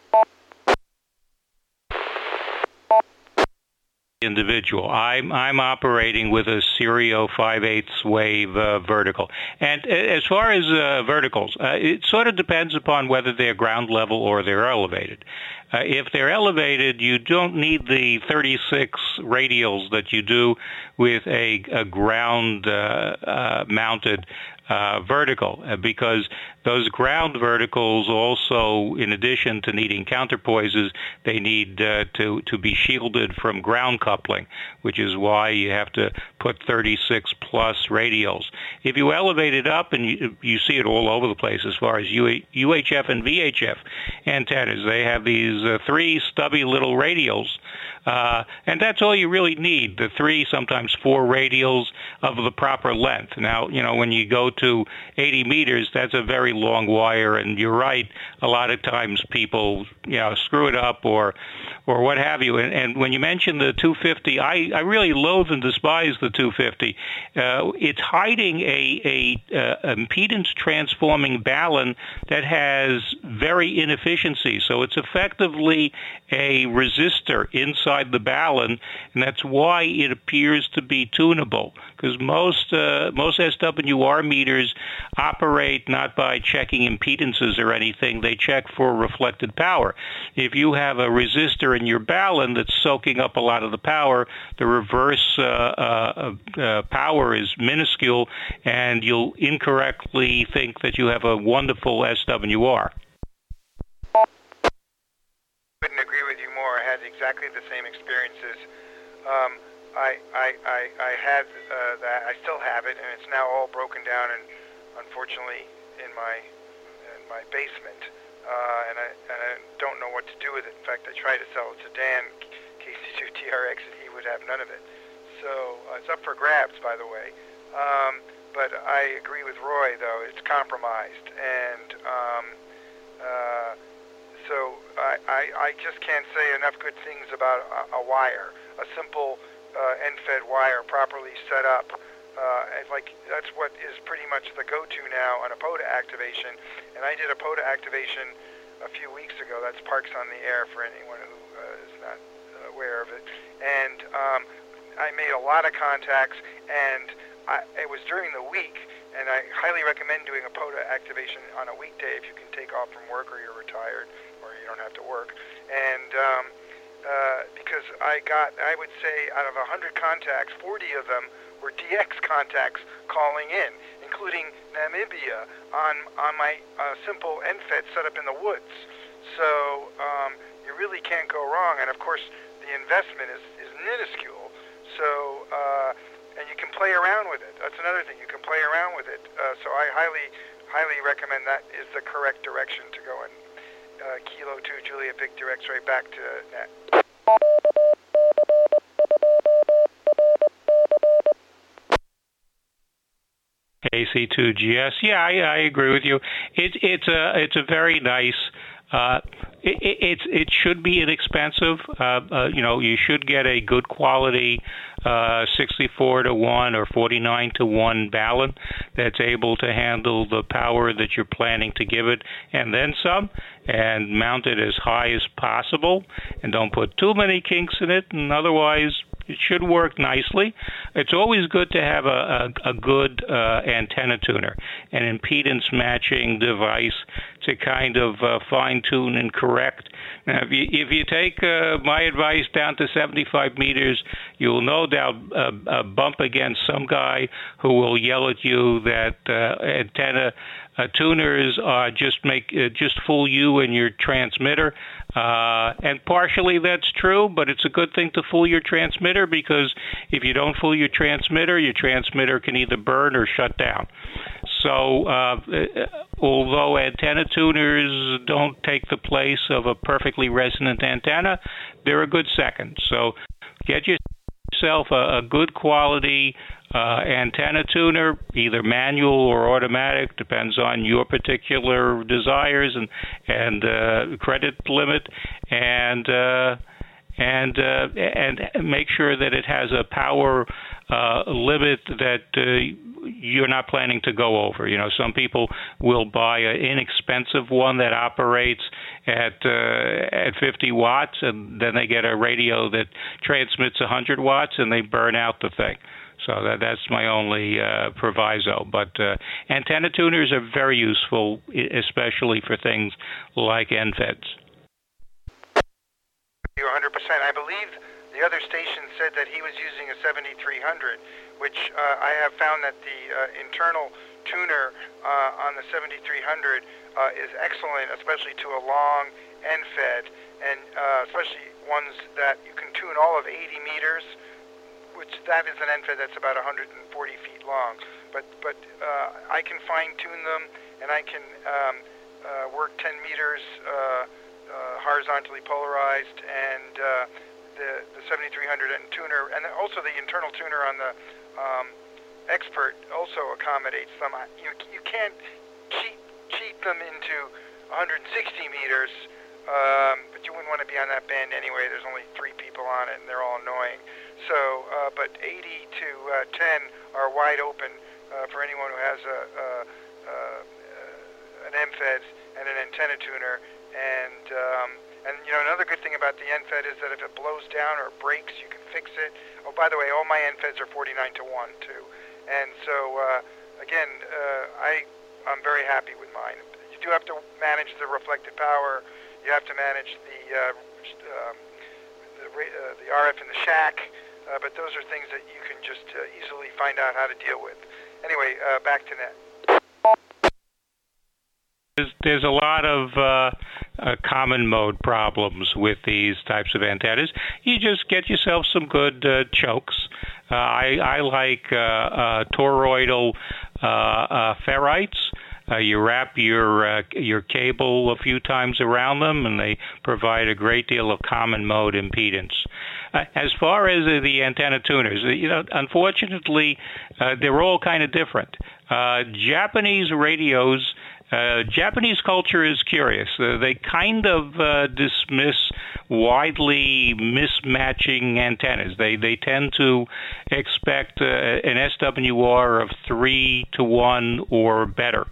Speaker 1: Individual. I'm operating with a Sirio 5/8 wave vertical. And as far as verticals, it sort of depends upon whether they're ground level or they're elevated. If they're elevated, you don't need the 36 radials that you do with a ground mounted vertical, because those ground verticals also, in addition to needing counterpoises, they need to be shielded from ground coupling, which is why you have to put 36 plus radials. If you elevate it up, and you see it all over the place as far as UHF and VHF antennas, they have these three stubby little radials, and that's all you really need, the 3, sometimes 4 radials of the proper length. Now, when you go to 80 meters, that's a very long wire, and you're right, a lot of times people screw it up or what have you. And when you mention the 250, I really loathe and despise the 250. It's hiding a impedance transforming balun that has very inefficiency. So it's effectively a resistor inside the balun, and that's why it appears to be tunable, because most SWR meters operate not by checking impedances or anything. They check for reflected power. If you have a resistor in your balun that's soaking up a lot of the power, the reverse power is minuscule, and you'll incorrectly think that you have a wonderful SWR.
Speaker 3: Couldn't agree with you more. I had exactly the same experiences. I had that. I still have it, and it's now all broken down, and unfortunately in my basement. And I don't know what to do with it. In fact, I tried to sell it to Dan, KC2TRX, and he would have none of it. So it's up for grabs, by the way. But I agree with Roy, though. It's compromised, and so I just can't say enough good things about a wire, a simple end-fed wire properly set up. That's what is pretty much the go-to now on a POTA activation. And I did a POTA activation a few weeks ago. That's Parks on the Air for anyone who is not aware of it. And I made a lot of contacts, and it was during the week, and I highly recommend doing a POTA activation on a weekday if you can take off from work or you're retired or you don't have to work. And because I would say out of 100 contacts, 40 of them were DX contacts calling in, including Namibia on my simple NFET set up in the woods. So you really can't go wrong, and of course the investment is minuscule. So and you can play around with it. That's another thing. You can play around with it. So I highly recommend that is the correct direction to go in. Kilo 2 Julia Victor X-ray back to net.
Speaker 1: KC2GS. Yeah, I agree with you. It's a very nice. It should be inexpensive. You should get a good quality 64-to-1 or 49-to-1 balun that's able to handle the power that you're planning to give it, and then some, and mount it as high as possible, and don't put too many kinks in it, and otherwise it should work nicely. It's always good to have a good antenna tuner, an impedance matching device to kind of fine-tune and correct. Now, if you take my advice down to 75 meters, you'll no doubt bump against some guy who will yell at you that antenna tuners just fool you and your transmitter. And partially that's true, but it's a good thing to fool your transmitter, because if you don't fool your transmitter can either burn or shut down. So although antenna tuners don't take the place of a perfectly resonant antenna, they're a good second. So get yourself a good quality antenna tuner, either manual or automatic, depends on your particular desires and credit limit, and make sure that it has a power limit that you're not planning to go over. Some people will buy an inexpensive one that operates at 50 watts, and then they get a radio that transmits 100 watts, and they burn out the thing. So that's my only proviso. But antenna tuners are very useful, especially for things like NFETs.
Speaker 3: 100%. I believe the other station said that he was using a 7300, which I have found that the internal tuner on the 7300 is excellent, especially to a long end fed, and especially ones that you can tune all of 80 meters, which that is an end fed that's about 140 feet long. But I can fine tune them, and I can work 10 meters horizontally polarized, and the 7300 and tuner, and also the internal tuner on the Expert also accommodates them. You can't cheat them into 160 meters, but you wouldn't want to be on that band anyway. There's only 3 people on it, and they're all annoying. So, but 80 to 10 are wide open for anyone who has an MFED and an antenna tuner. And you know, another good thing about the NFED is that if it blows down or breaks, you can fix it. Oh, by the way, all my NFEDs are 49 to 1 too. And so again, I'm very happy with mine. You do have to manage the reflected power. You have to manage the RF in the shack. But those are things that you can just easily find out how to deal with. Anyway, back to Ned.
Speaker 1: There's a lot of common mode problems with these types of antennas. You just get yourself some good chokes. I like toroidal ferrites. You wrap your cable a few times around them, and they provide a great deal of common mode impedance. As far as the antenna tuners, unfortunately, they're all kind of different. Japanese radios. Japanese culture is curious. They kind of dismiss widely mismatching antennas. They tend to expect an SWR of 3 to 1 or better.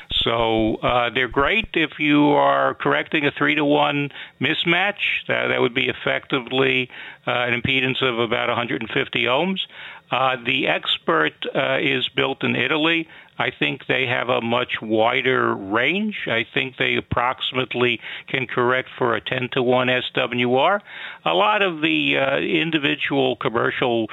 Speaker 1: So they're great if you are correcting a 3 to 1 mismatch. That would be effectively an impedance of about 150 ohms. The Expert is built in Italy. I think they have a much wider range. I think they approximately can correct for a 10 to 1 SWR. A lot of the individual commercial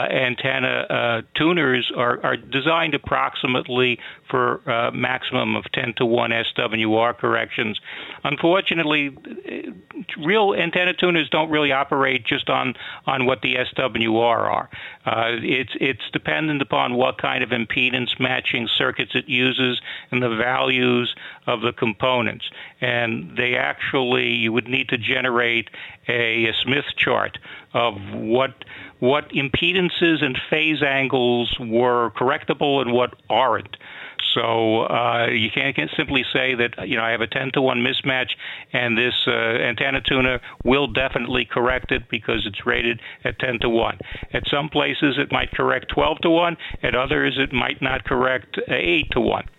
Speaker 1: antenna tuners are designed approximately for a maximum of 10 to 1 SWR corrections. Unfortunately, real antenna tuners don't really operate just on what the SWR are. It's dependent upon what kind of impedance matching circuits it uses and the values of the components. And you would need to generate a Smith chart of what impedances and phase angles were correctable and what aren't. So you can't simply say that, I have a 10 to 1 mismatch and this antenna tuner will definitely correct it because it's rated at 10 to 1. At some places it might correct 12 to 1. At others it might not correct 8 to 1.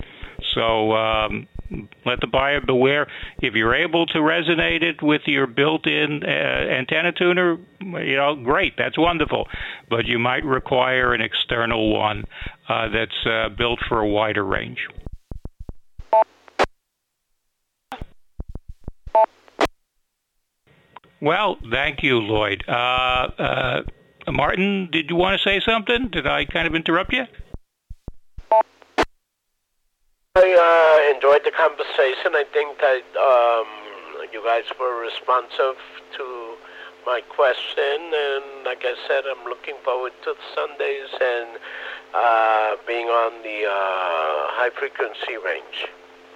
Speaker 1: So let the buyer beware. If you're able to resonate it with your built-in antenna tuner, great, that's wonderful. But you might require an external one that's built for a wider range. Well, thank you, Lloyd. Martin, did you want to say something? Did I kind of interrupt you?
Speaker 5: I enjoyed the conversation. I think that you guys were responsive to my question, and like I said, I'm looking forward to Sundays and being on the high frequency range.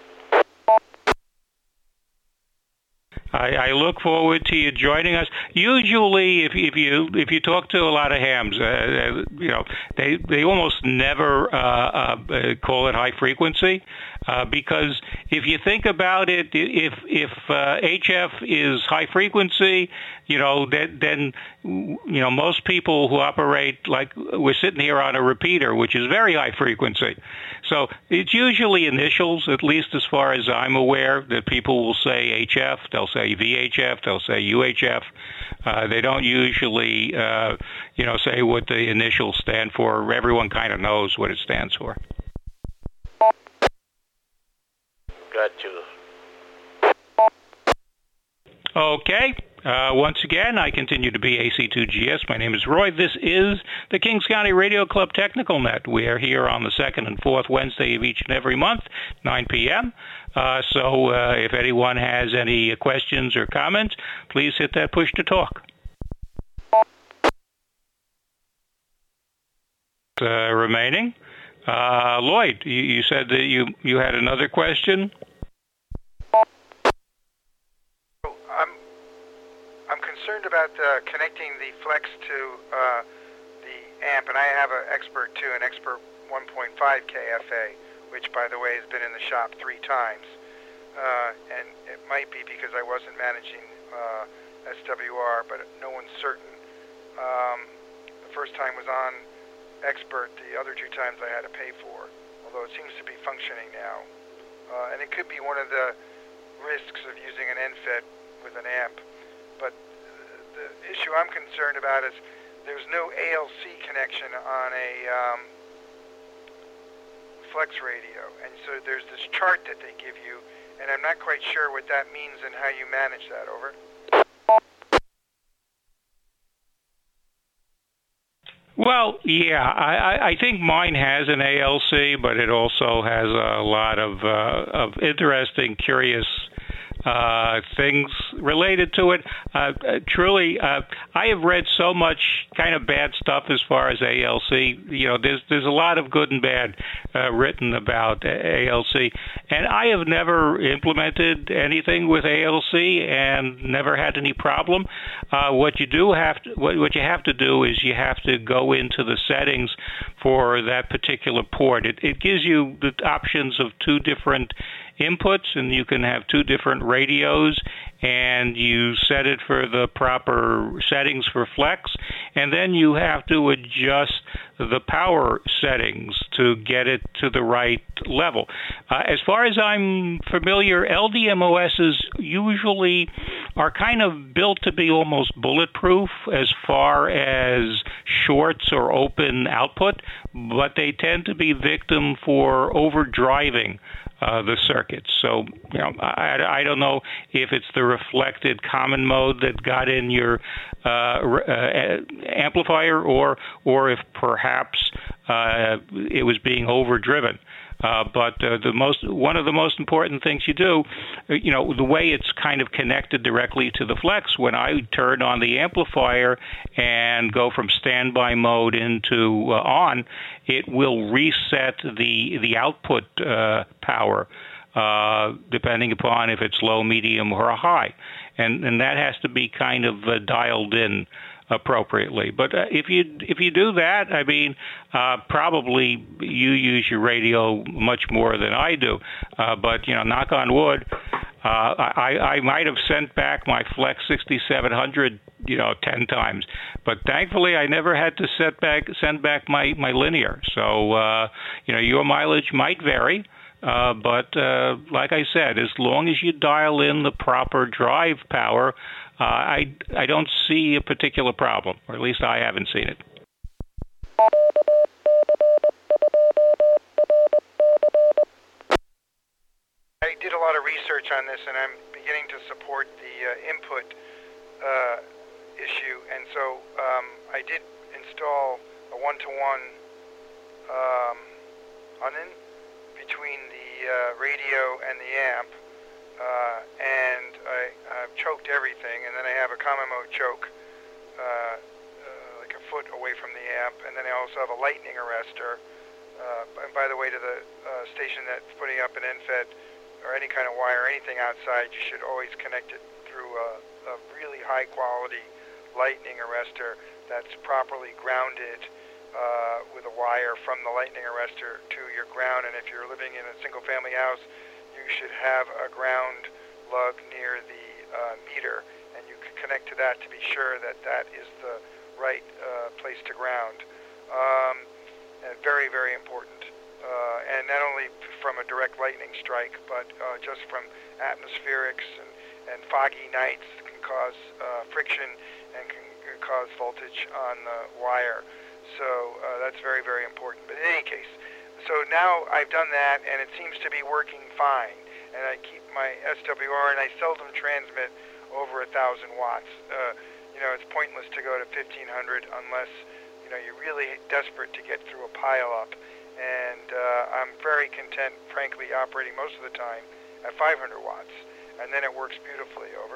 Speaker 1: I look forward to you joining us. Usually, if you talk to a lot of hams, they almost never call it high frequency because if you think about it, if HF is high frequency, then most people who operate like we're sitting here on a repeater, which is very high frequency. So it's usually initials, at least as far as I'm aware, that people will say HF, they'll say VHF, they'll say UHF. They don't usually, say what the initials stand for. Everyone kind of knows what it stands for.
Speaker 5: Got you.
Speaker 1: Okay. Once again, I continue to be AC2GS. My name is Roy. This is the Kings County Radio Club Technical Net. We are here on the second and fourth Wednesday of each and every month, 9 p.m. So if anyone has any questions or comments, please hit that push to talk. Remaining. Lloyd, you said that you had another question?
Speaker 3: I'm concerned about connecting the flex to the amp, and I have an Expert 2, an Expert 1.5 KFA, which, by the way, has been in the shop 3 times. And it might be because I wasn't managing SWR, but no one's certain. The first time was on Expert. The other 2 times I had to pay for, although it seems to be functioning now. And it could be one of the risks of using an NFET with an amp. But the issue I'm concerned about is there's no ALC connection on a flex radio. And so there's this chart that they give you, and I'm not quite sure what that means and how you manage that. Over.
Speaker 1: Well, yeah, I think mine has an ALC, but it also has a lot of interesting, curious things related to it. Truly, I have read so much kind of bad stuff as far as ALC. You know, there's a lot of good and bad written about ALC, and I have never implemented anything with ALC and never had any problem. What you have to do is you have to go into the settings for that particular port. It gives you the options of 2 different inputs, and you can have 2 different radios, and you set it for the proper settings for flex, and then you have to adjust the power settings to get it to the right level. As far as I'm familiar, LDMOSs usually are kind of built to be almost bulletproof as far as shorts or open output, but they tend to be victim for overdriving the circuits. So, you know, I don't know if it's the reflected common mode that got in your amplifier, or if perhaps it was being overdriven. But one of the most important things you do, you know, the way it's kind of connected directly to the flex, when I turn on the amplifier and go from standby mode into on, it will reset the output power depending upon if it's low, medium, or high, and that has to be kind of dialed in appropriately. But if you do that, I mean, probably you use your radio much more than I do. But you know, knock on wood, I might have sent back my Flex 6700, 10 times. But thankfully, I never had to send back my linear. So your mileage might vary. But like I said, as long as you dial in the proper drive power, I don't see a particular problem, or at least I haven't seen it.
Speaker 3: I did a lot of research on this, and I'm beginning to support the input issue. And so I did install a one-to-one on-in between the radio and the amp. And I've choked everything, and then I have a common mode choke like a foot away from the amp, and then I also have a lightning arrestor. And by the way, to the station that's putting up an NFET or any kind of wire, anything outside, you should always connect it through a really high quality lightning arrestor that's properly grounded with a wire from the lightning arrestor to your ground. And if you're living in a single family house, you should have a ground lug near the meter, and you can connect to that to be sure that that is the right place to ground. And very, very important. And not only from a direct lightning strike, but just from atmospherics and foggy nights can cause friction and can cause voltage on the wire. So that's very, very important. But in any case, so now I've done that, and it seems to be working fine. And I keep my SWR, and I seldom transmit over 1,000 watts. It's pointless to go to 1,500 unless you're really desperate to get through a pile-up. And I'm very content, frankly, operating most of the time at 500 watts, and then it works beautifully. Over.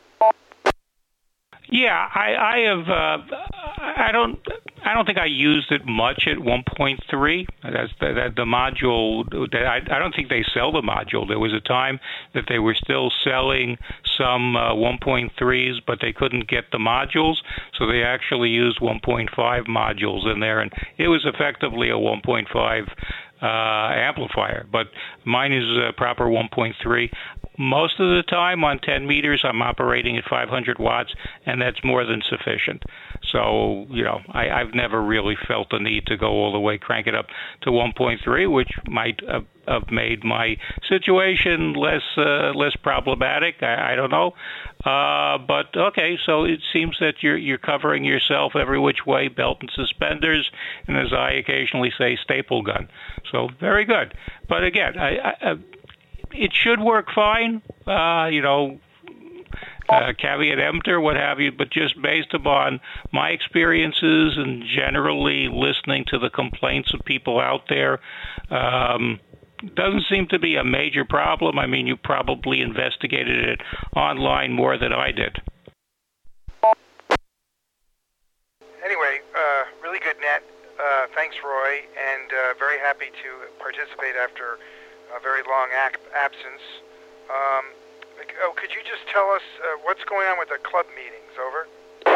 Speaker 1: Yeah, I have. I don't think I used it much at 1.3. That's the module. I don't think they sell the module. There was a time that they were still selling some 1.3s, but they couldn't get the modules, so they actually used 1.5 modules in there, and it was effectively a 1.5 amplifier. But mine is a proper 1.3. Most of the time on 10 meters, I'm operating at 500 watts, and that's more than sufficient. So, I've never really felt the need to go all the way, crank it up to 1.3, which might have made my situation less problematic. I don't know. But okay, so it seems that you're covering yourself every which way, belt and suspenders, and as I occasionally say, staple gun. So very good. But again, it should work fine, caveat emptor, what have you, but just based upon my experiences and generally listening to the complaints of people out there, doesn't seem to be a major problem. I mean, you probably investigated it online more than I did.
Speaker 3: Anyway, really good net. Thanks, Roy, and very happy to participate after a very long absence. Could you just tell us what's going on with the club meetings? Over.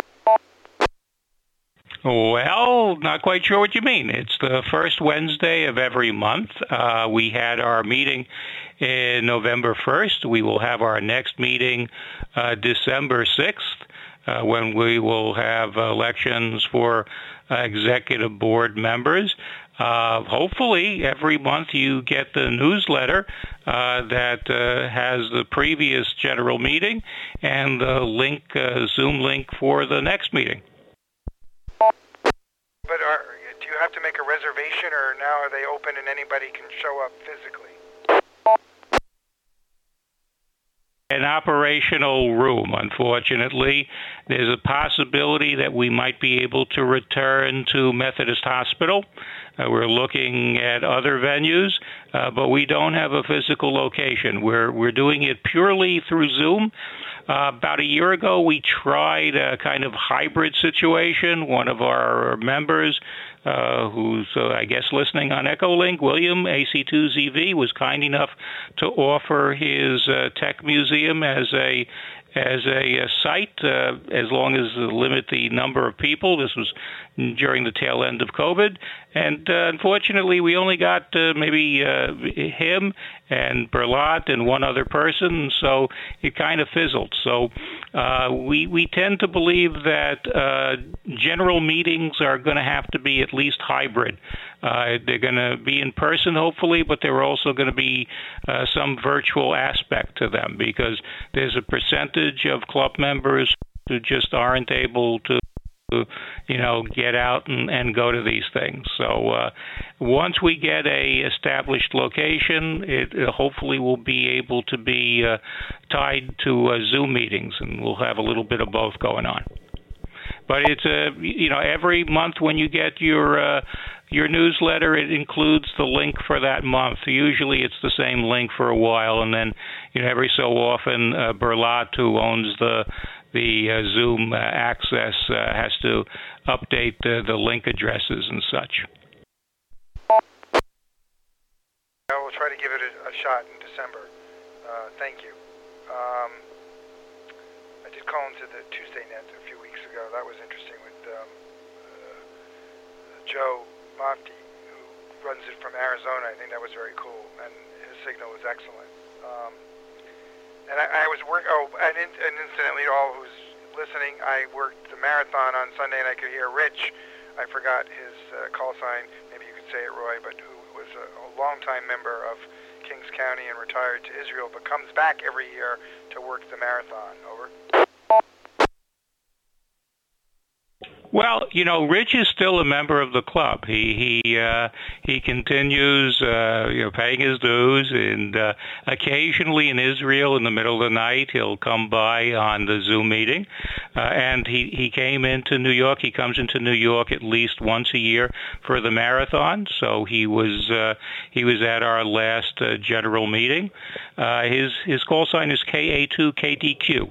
Speaker 1: Well, not quite sure what you mean. It's the first Wednesday of every month. We had our meeting in November 1st. We will have our next meeting December 6th, when we will have elections for executive board members. Hopefully, every month you get the newsletter that has the previous general meeting and the link, Zoom link for the next meeting.
Speaker 3: But do you have to make a reservation, or now are they open and anybody can show up physically?
Speaker 1: An operational room, unfortunately. There's a possibility that we might be able to return to Methodist Hospital. We're looking at other venues, but we don't have a physical location. We're doing it purely through Zoom. About a year ago, we tried a kind of hybrid situation. One of our members, who's, I guess, listening on Echolink, William, AC2ZV, was kind enough to offer his tech museum as a site, as long as limit the number of people. This was during the tail end of COVID. And unfortunately, we only got maybe him and Berlat and one other person, so it kind of fizzled. So we tend to believe that general meetings are going to have to be at least hybrid. They're going to be in person, hopefully, but there are also going to be some virtual aspect to them, because there's a percentage of club members who just aren't able to get out and go to these things. So once we get a established location, it hopefully will be able to be tied to Zoom meetings, and we'll have a little bit of both going on. But it's every month when you get your newsletter, it includes the link for that month. Usually it's the same link for a while, and then every so often Berlat, who owns the Zoom access, has to update the link addresses and such.
Speaker 3: I will try to give it a shot in December. Thank you. I did call into the Tuesday Net a few weeks ago. That was interesting with Joe Mofty, who runs it from Arizona. I think that was very cool, and his signal was excellent. And I was and incidentally, to all who's listening, I worked the marathon on Sunday, and I could hear Rich. I forgot his call sign. Maybe you could say it, Roy, but who was a longtime member of Kings County and retired to Israel, but comes back every year to work the marathon. Over.
Speaker 1: Well, Rich is still a member of the club. He continues, paying his dues, and occasionally in Israel in the middle of the night he'll come by on the Zoom meeting. And he came into New York. He comes into New York at least once a year for the marathon. So he was at our last general meeting. His call sign is KA2KDQ.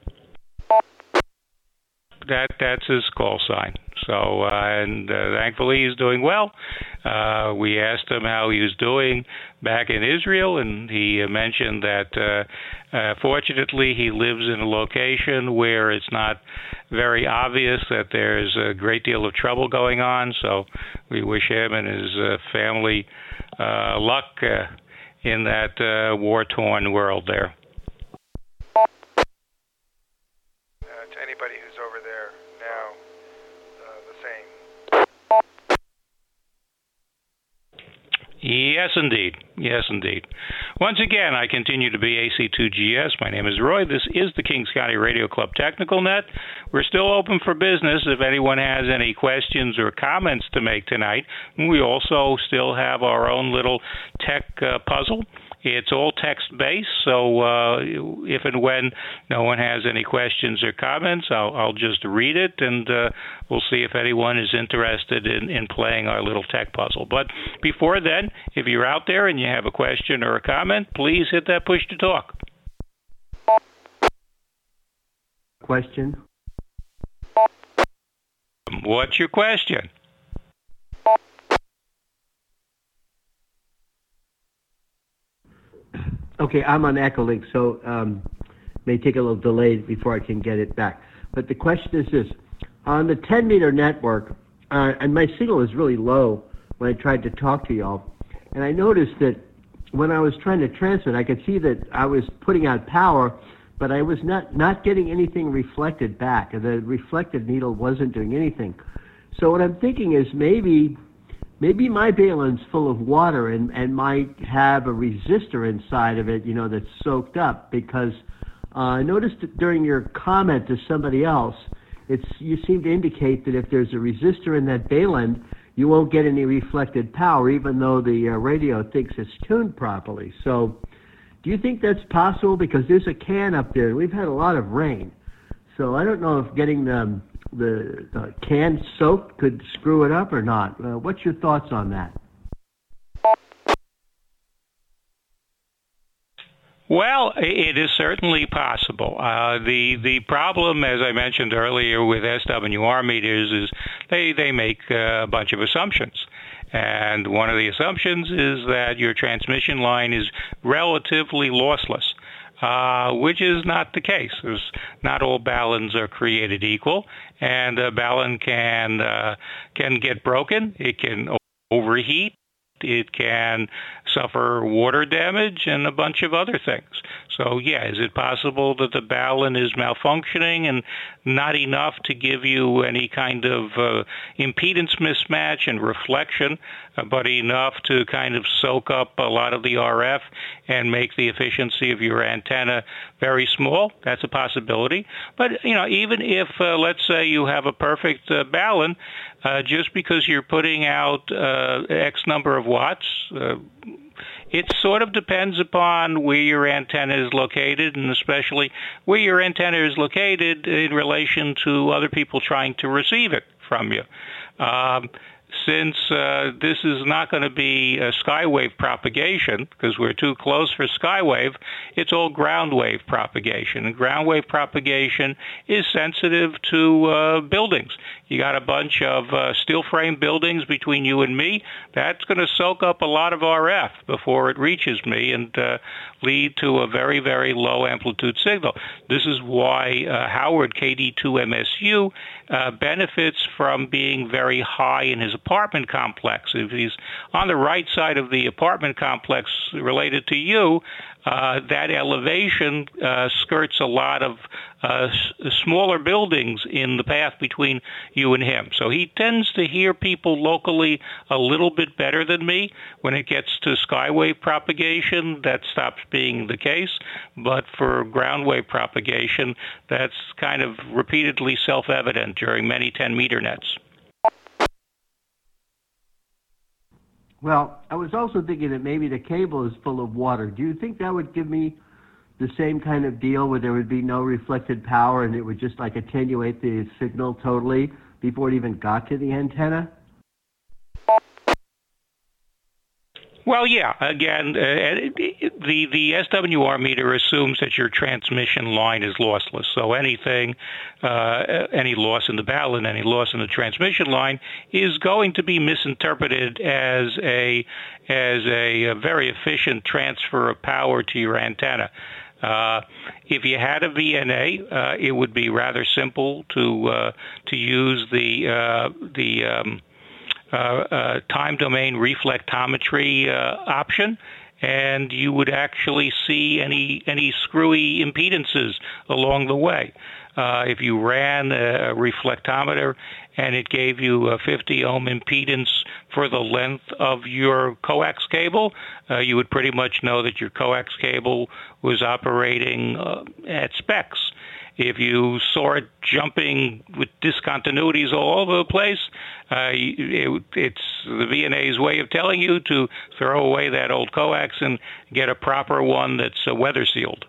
Speaker 1: That's his call sign. So, and thankfully he's doing well. We asked him how he was doing back in Israel, and he mentioned that fortunately he lives in a location where it's not very obvious that there's a great deal of trouble going on. So we wish him and his family luck in that war-torn world there.
Speaker 3: To anybody who's over there now, the same.
Speaker 1: Yes, indeed. Yes, indeed. Once again, I continue to be AC2GS. My name is Roy. This is the Kings County Radio Club Technical Net. We're still open for business if anyone has any questions or comments to make tonight. We also still have our own little tech puzzle. It's all text-based, so if and when no one has any questions or comments, I'll just read it, and we'll see if anyone is interested in playing our little tech puzzle. But before then, if you're out there and you have a question or a comment, please hit that push to talk.
Speaker 4: Question?
Speaker 1: What's your question?
Speaker 4: Okay, I'm on Echolink, so may take a little delay before I can get it back. But the question is this. On the 10-meter network, and my signal is really low when I tried to talk to y'all, and I noticed that when I was trying to transmit, I could see that I was putting out power, but I was not getting anything reflected back. The reflected needle wasn't doing anything. So what I'm thinking is maybe my balin's full of water and might have a resistor inside of it, that's soaked up, because I noticed that during your comment to somebody else, you seem to indicate that if there's a resistor in that balun, you won't get any reflected power, even though the radio thinks it's tuned properly. So do you think that's possible? Because there's a can up there, and we've had a lot of rain. So I don't know if getting the can soaked could screw it up or not. What's your thoughts on that?
Speaker 1: Well, it is certainly possible. The problem, as I mentioned earlier, with SWR meters is they make a bunch of assumptions. And one of the assumptions is that your transmission line is relatively lossless. Which is not the case. Not all baluns are created equal, and a balun can get broken. It can overheat. It can suffer water damage and a bunch of other things. So, yeah, is it possible that the balun is malfunctioning and not enough to give you any kind of impedance mismatch and reflection, but enough to kind of soak up a lot of the RF and make the efficiency of your antenna very small? That's a possibility. But, even if, let's say, you have a perfect balun, just because you're putting out X number of watts, it sort of depends upon where your antenna is located, and especially where your antenna is located in relation to other people trying to receive it from you. Since this is not going to be a skywave propagation, because we're too close for skywave, it's all ground wave propagation. And ground wave propagation is sensitive to buildings. You got a bunch of steel frame buildings between you and me. That's going to soak up a lot of RF before it reaches me and lead to a very, very low amplitude signal. This is why Howard KD2MSU benefits from being very high in his apartment complex. If he's on the right side of the apartment complex related to you, that elevation skirts a lot of smaller buildings in the path between you and him. So he tends to hear people locally a little bit better than me. When it gets to skywave propagation, that stops being the case. But for ground wave propagation, that's kind of repeatedly self-evident during many 10-meter nets.
Speaker 4: Well, I was also thinking that maybe the cable is full of water. Do you think that would give me the same kind of deal where there would be no reflected power and it would just like attenuate the signal totally before it even got to the antenna?
Speaker 1: Well, yeah. Again, the SWR meter assumes that your transmission line is lossless. So anything, any loss in the ballot, any loss in the transmission line is going to be misinterpreted as a very efficient transfer of power to your antenna. If you had a VNA, it would be rather simple to use the time domain reflectometry option, and you would actually see any screwy impedances along the way. If you ran a reflectometer and it gave you a 50 ohm impedance for the length of your coax cable, you would pretty much know that your coax cable was operating at specs. If you saw it jumping with discontinuities all over the place, it's the VNA's way of telling you to throw away that old coax and get a proper one that's weather sealed.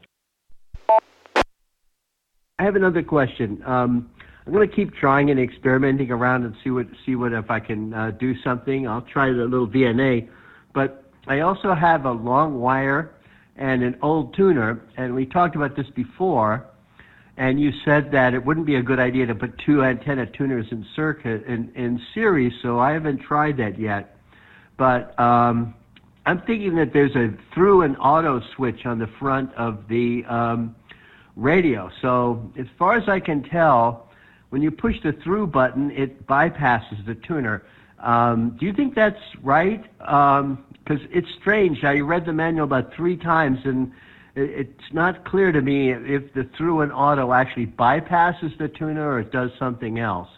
Speaker 4: I have another question. I'm going to keep trying and experimenting around and see what if I can do something. I'll try the little VNA, but I also have a long wire and an old tuner, and we talked about this before. And you said that it wouldn't be a good idea to put two antenna tuners in circuit in series, so I haven't tried that yet. But I'm thinking that there's a through and auto switch on the front of the radio. So as far as I can tell, when you push the through button, it bypasses the tuner. Do you think that's right? Because it's strange. I read the manual about 3 times, and it's not clear to me if the through and auto actually bypasses the tuner or it does something else.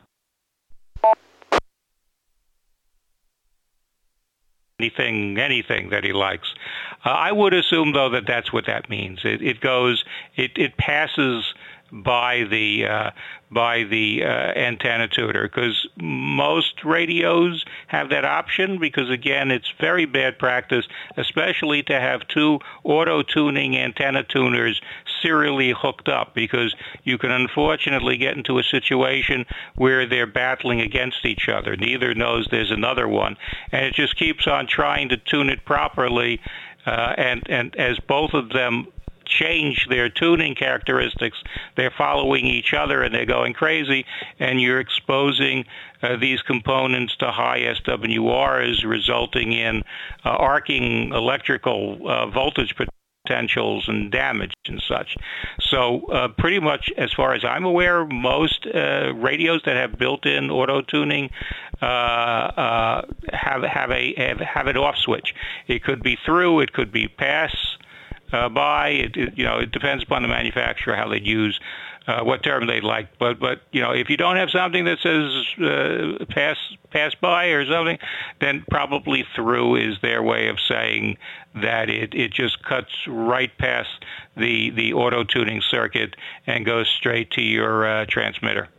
Speaker 1: Anything that he likes. I would assume, though, that that's what that means. It passes by the antenna tuner, because most radios have that option, because again, it's very bad practice, especially to have 2 auto-tuning antenna tuners serially hooked up, because you can unfortunately get into a situation where they're battling against each other. Neither knows there's another one, and it just keeps on trying to tune it properly, and as both of them change their tuning characteristics, they're following each other and they're going crazy, and you're exposing these components to high SWRs, resulting in arcing electrical voltage potentials and damage and such. So pretty much, as far as I'm aware, most radios that have built-in auto-tuning have an off switch. It could be through, it could be pass by. It depends upon the manufacturer how they use what term they like. But if you don't have something that says pass by or something, then probably through is their way of saying that it just cuts right past the auto tuning circuit and goes straight to your transmitter.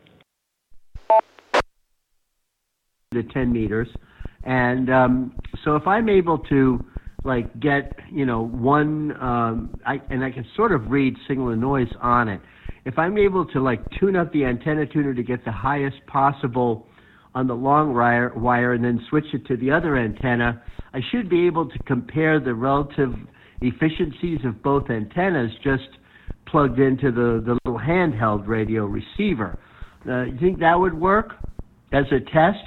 Speaker 4: The 10 meters, and so if I'm able to get one, I can sort of read signal and noise on it. If I'm able to tune up the antenna tuner to get the highest possible on the long wire and then switch it to the other antenna, I should be able to compare the relative efficiencies of both antennas just plugged into the little handheld radio receiver. You think that would work as a test?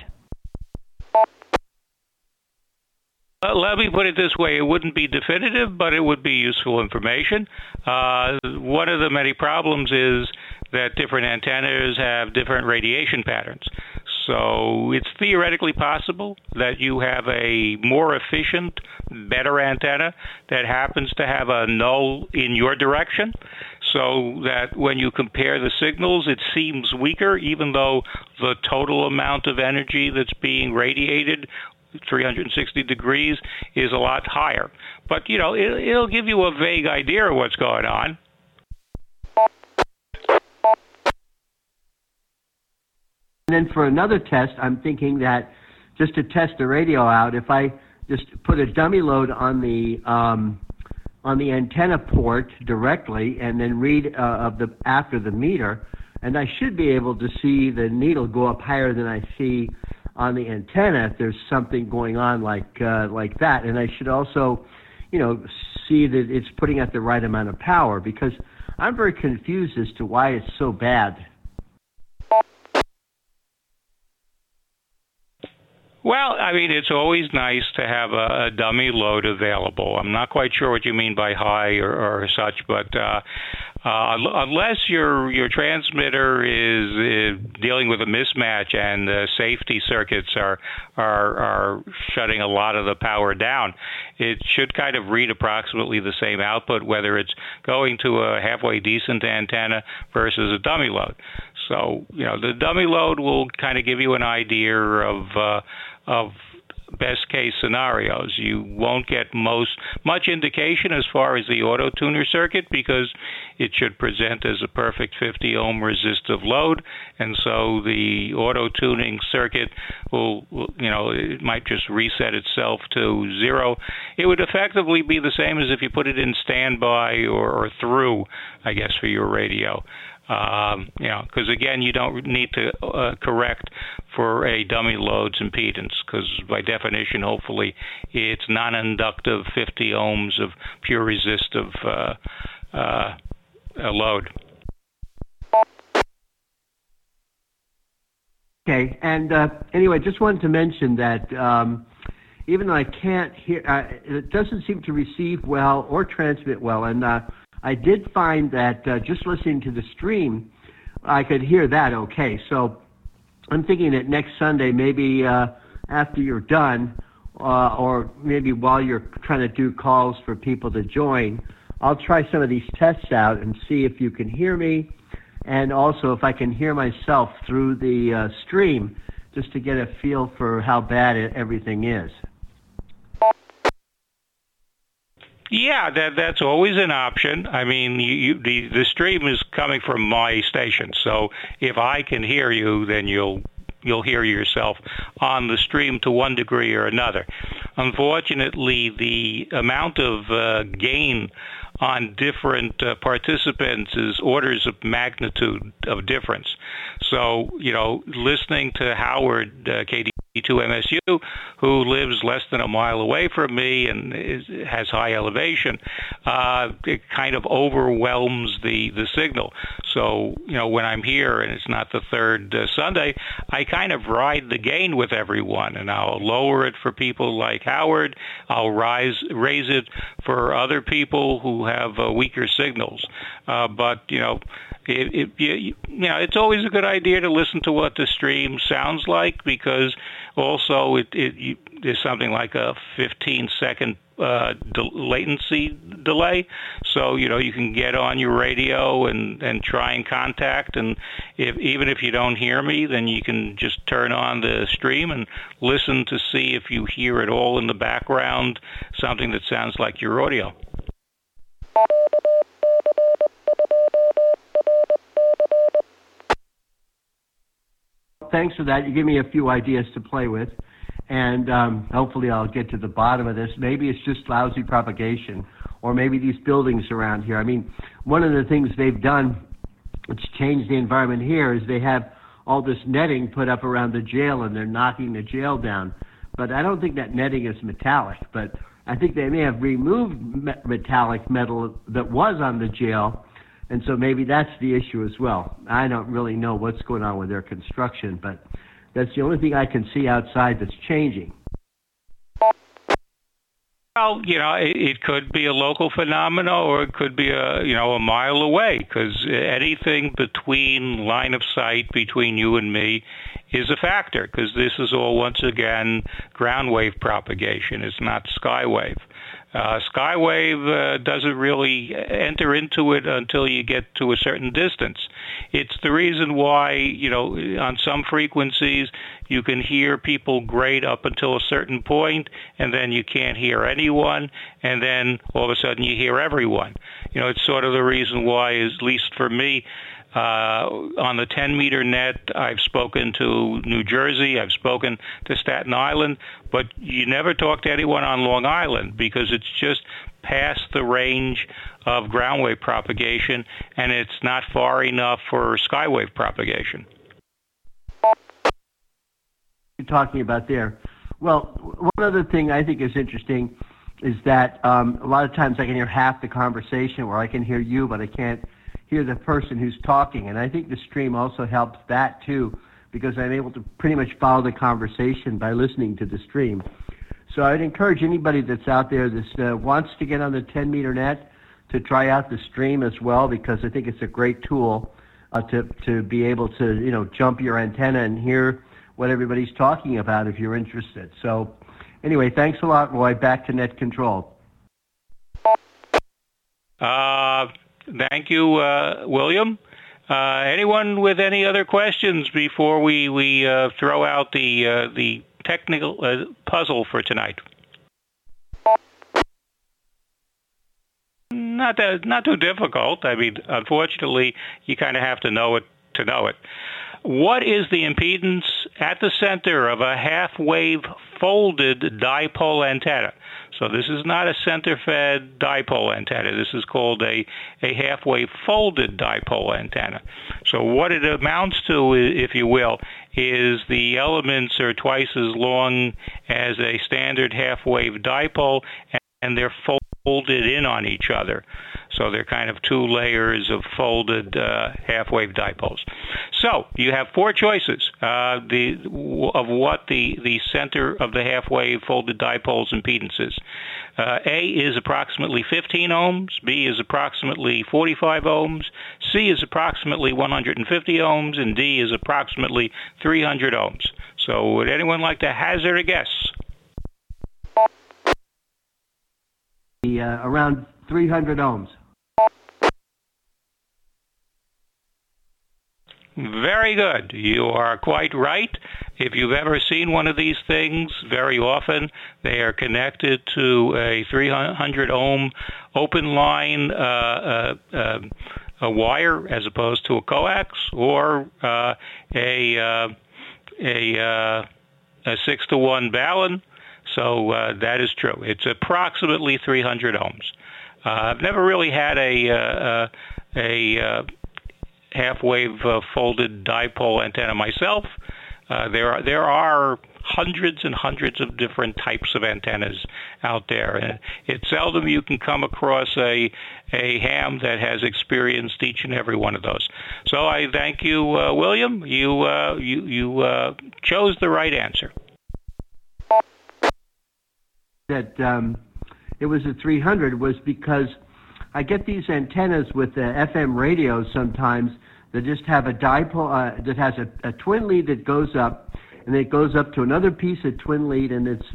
Speaker 1: Let me put it this way. It wouldn't be definitive, but it would be useful information. One of the many problems is that different antennas have different radiation patterns. So it's theoretically possible that you have a more efficient, better antenna that happens to have a null in your direction, so that when you compare the signals, it seems weaker, even though the total amount of energy that's being radiated 360 degrees is a lot higher. But, it'll give you a vague idea of what's going on.
Speaker 4: And then for another test, I'm thinking that just to test the radio out, if I just put a dummy load on the antenna port directly, and then read after the meter, and I should be able to see the needle go up higher than I see on the antenna if there's something going on like that. And I should also, see that it's putting out the right amount of power, because I'm very confused as to why it's so bad.
Speaker 1: Well, it's always nice to have a dummy load available. I'm not quite sure what you mean by high or such, but unless your transmitter is dealing with a mismatch and the safety circuits are shutting a lot of the power down, it should kind of read approximately the same output, whether it's going to a halfway decent antenna versus a dummy load. So, the dummy load will kind of give you an idea of best case scenarios. You won't get much indication as far as the auto tuner circuit, because it should present as a perfect 50 ohm resistive load, and so the auto tuning circuit will it might just reset itself to zero. It would effectively be the same as if you put it in standby or through, I guess, for your radio. Because again, you don't need to correct for a dummy load's impedance, because by definition, hopefully, it's non-inductive 50 ohms of pure resistive load.
Speaker 4: Okay, and anyway, just wanted to mention that even though I can't hear, it doesn't seem to receive well or transmit well, and I did find that just listening to the stream, I could hear that okay. So I'm thinking that next Sunday, maybe after you're done, or maybe while you're trying to do calls for people to join, I'll try some of these tests out and see if you can hear me, and also if I can hear myself through the stream, just to get a feel for how bad everything is.
Speaker 1: Yeah, that's always an option. The stream is coming from my station, so if I can hear you, then you'll hear yourself on the stream to one degree or another. Unfortunately, the amount of gain on different participants is orders of magnitude of difference. So, listening to Howard, KD2MSU, who lives less than a mile away from me and has high elevation, it kind of overwhelms the signal. So, when I'm here and it's not the third Sunday, I kind of ride the gain with everyone, and I'll lower it for people like Howard. I'll raise it for other people who have weaker signals. But it's always a good idea to listen to what the stream sounds like, because also there's something like a 15-second latency delay. So, you can get on your radio and try and contact, and even if you don't hear me, then you can just turn on the stream and listen to see if you hear it all in the background, something that sounds like your audio.
Speaker 4: Thanks for that. You give me a few ideas to play with, and hopefully I'll get to the bottom of this. Maybe it's just lousy propagation, or maybe these buildings around here. One of the things they've done, which changed the environment here, is they have all this netting put up around the jail, and they're knocking the jail down. But I don't think that netting is metallic, but I think they may have removed metallic metal that was on the jail, and so maybe that's the issue as well. I don't really know what's going on with their construction, but that's the only thing I can see outside that's changing.
Speaker 1: Well, it could be a local phenomena, or it could be a mile away, because anything between line of sight between you and me is a factor, because this is all, once again, ground wave propagation. It's not skywave. Skywave doesn't really enter into it until you get to a certain distance. It's the reason why, on some frequencies you can hear people great up until a certain point, and then you can't hear anyone, and then all of a sudden you hear everyone. It's sort of the reason why, at least for me, on the 10-meter net, I've spoken to New Jersey, I've spoken to Staten Island, but you never talk to anyone on Long Island, because it's just past the range of ground wave propagation, and it's not far enough for skywave propagation.
Speaker 4: You're talking about there. Well, one other thing I think is interesting is that a lot of times I can hear half the conversation, where I can hear you, but I can't hear the person who's talking. And I think the stream also helps that too, because I'm able to pretty much follow the conversation by listening to the stream. So I'd encourage anybody that's out there that wants to get on the 10-meter net to try out the stream as well, because I think it's a great tool to be able to jump your antenna and hear what everybody's talking about if you're interested. So anyway, thanks a lot, Roy. Back to Net Control.
Speaker 1: Thank you, William. Anyone with any other questions before we throw out the technical puzzle for tonight? Not too difficult. I mean, unfortunately, you kind of have to know it to know it. What is the impedance at the center of a half-wave folded dipole antenna? So this is not a center-fed dipole antenna. This is called a half-wave folded dipole antenna. So what it amounts to, if you will, is the elements are twice as long as a standard half-wave dipole, and they're folded in on each other. So they're kind of two layers of folded half-wave dipoles. So you have four choices of what the center of the half-wave folded dipole's impedance is. A is approximately 15 ohms, B is approximately 45 ohms, C is approximately 150 ohms, and D is approximately 300 ohms. So would anyone like to hazard a guess?
Speaker 4: Around 300 ohms.
Speaker 1: Very good. You are quite right. If you've ever seen one of these things, very often they are connected to a 300 ohm open line a wire as opposed to a coax, or a 6-to-1 balun. So that is true. It's approximately 300 ohms. I've never really had a half-wave folded dipole antenna myself. There are hundreds and hundreds of different types of antennas out there, and it's seldom you can come across a ham that has experienced each and every one of those. So I thank you, William. You chose the right answer.
Speaker 4: That it was a 300 was because I get these antennas with FM radios sometimes that just have a dipole that has a twin lead that goes up, and it goes up to another piece of twin lead, and it's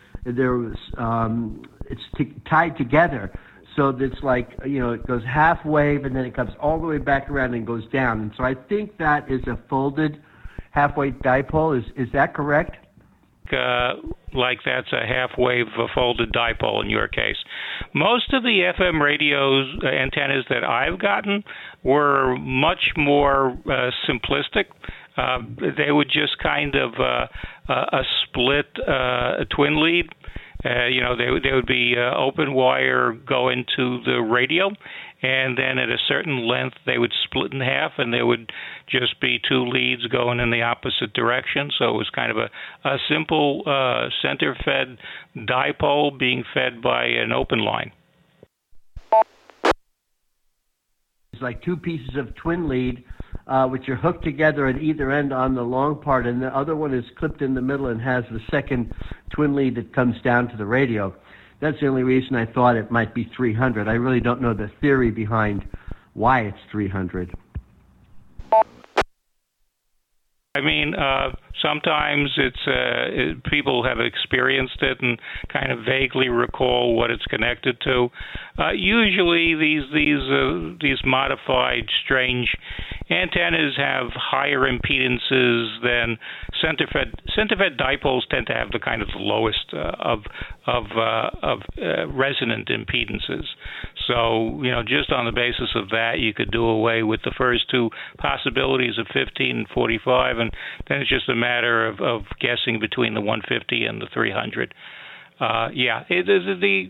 Speaker 4: tied together. So it's like, it goes half wave, and then it comes all the way back around and goes down. And so I think that is a folded half-wave dipole. Is that correct?
Speaker 1: Like that's a half-wave folded dipole in your case. Most of the FM radios antennas that I've gotten were much more simplistic. They would just kind of a split twin lead. They would be open wire going to the radio, and then at a certain length they would split in half, and there would just be two leads going in the opposite direction. So it was kind of a simple center-fed dipole being fed by an open line.
Speaker 4: It's like two pieces of twin lead, which are hooked together at either end on the long part, and the other one is clipped in the middle and has the second twin lead that comes down to the radio. That's the only reason I thought it might be 300. I really don't know the theory behind why it's 300.
Speaker 1: I mean, sometimes people have experienced it and kind of vaguely recall what it's connected to. Usually, these modified, strange antennas have higher impedances than center-fed. Center-fed dipoles tend to have the kind of the lowest of resonant impedances. So, just on the basis of that, you could do away with the first two possibilities of 15 and 45, and then it's just a matter of guessing between the 150 and the 300. The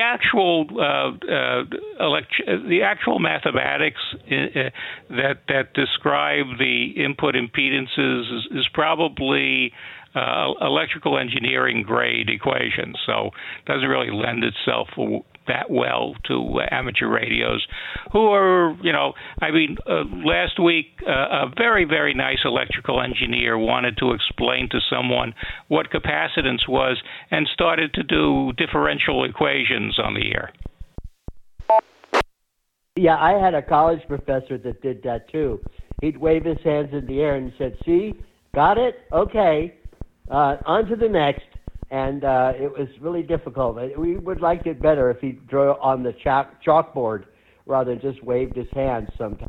Speaker 1: actual mathematics that describe the input impedances is probably electrical engineering grade equations, so it doesn't really lend itself that well to amateur radios who are, last week a very, very nice electrical engineer wanted to explain to someone what capacitance was and started to do differential equations on the air.
Speaker 4: Yeah, I had a college professor that did that too. He'd wave his hands in the air and said, "See, got it? Okay, on to the next." And it was really difficult. We would like it better if he drew on the chalkboard rather than just waved his hands sometimes.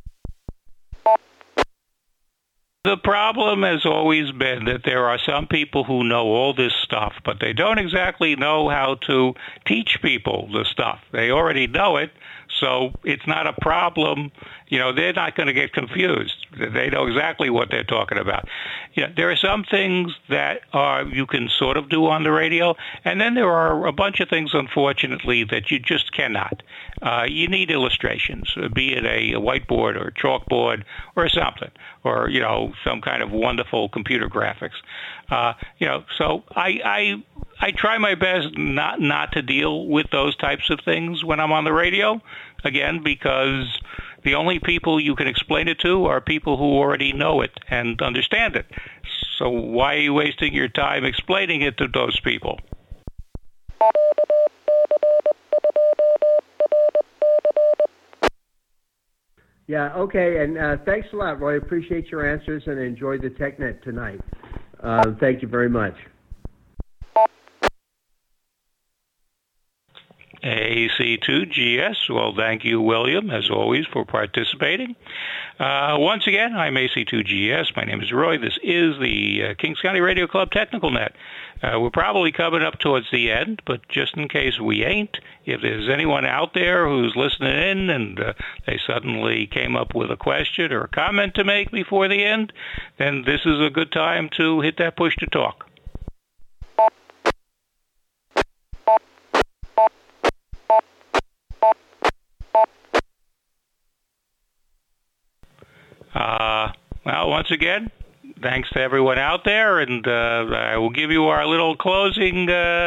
Speaker 1: The problem has always been that there are some people who know all this stuff, but they don't exactly know how to teach people the stuff. They already know it, so it's not a problem. They're not going to get confused. They know exactly what they're talking about. There are some things that you can sort of do on the radio, and then there are a bunch of things, unfortunately, that you just cannot. You need illustrations, be it a whiteboard or a chalkboard or something, or some kind of wonderful computer graphics. So I try my best not to deal with those types of things when I'm on the radio, again, because the only people you can explain it to are people who already know it and understand it. So why are you wasting your time explaining it to those people?
Speaker 4: Yeah, okay, and thanks a lot, Roy. Appreciate your answers and enjoy the TechNet tonight. Thank you very much.
Speaker 1: AC2GS. Well, thank you, William, as always, for participating. Once again, I'm AC2GS. My name is Roy. This is the Kings County Radio Club Technical Net. We're probably coming up towards the end, but just in case we ain't, if there's anyone out there who's listening in and they suddenly came up with a question or a comment to make before the end, then this is a good time to hit that push to talk. Well, once again, thanks to everyone out there, and I will give you our little closing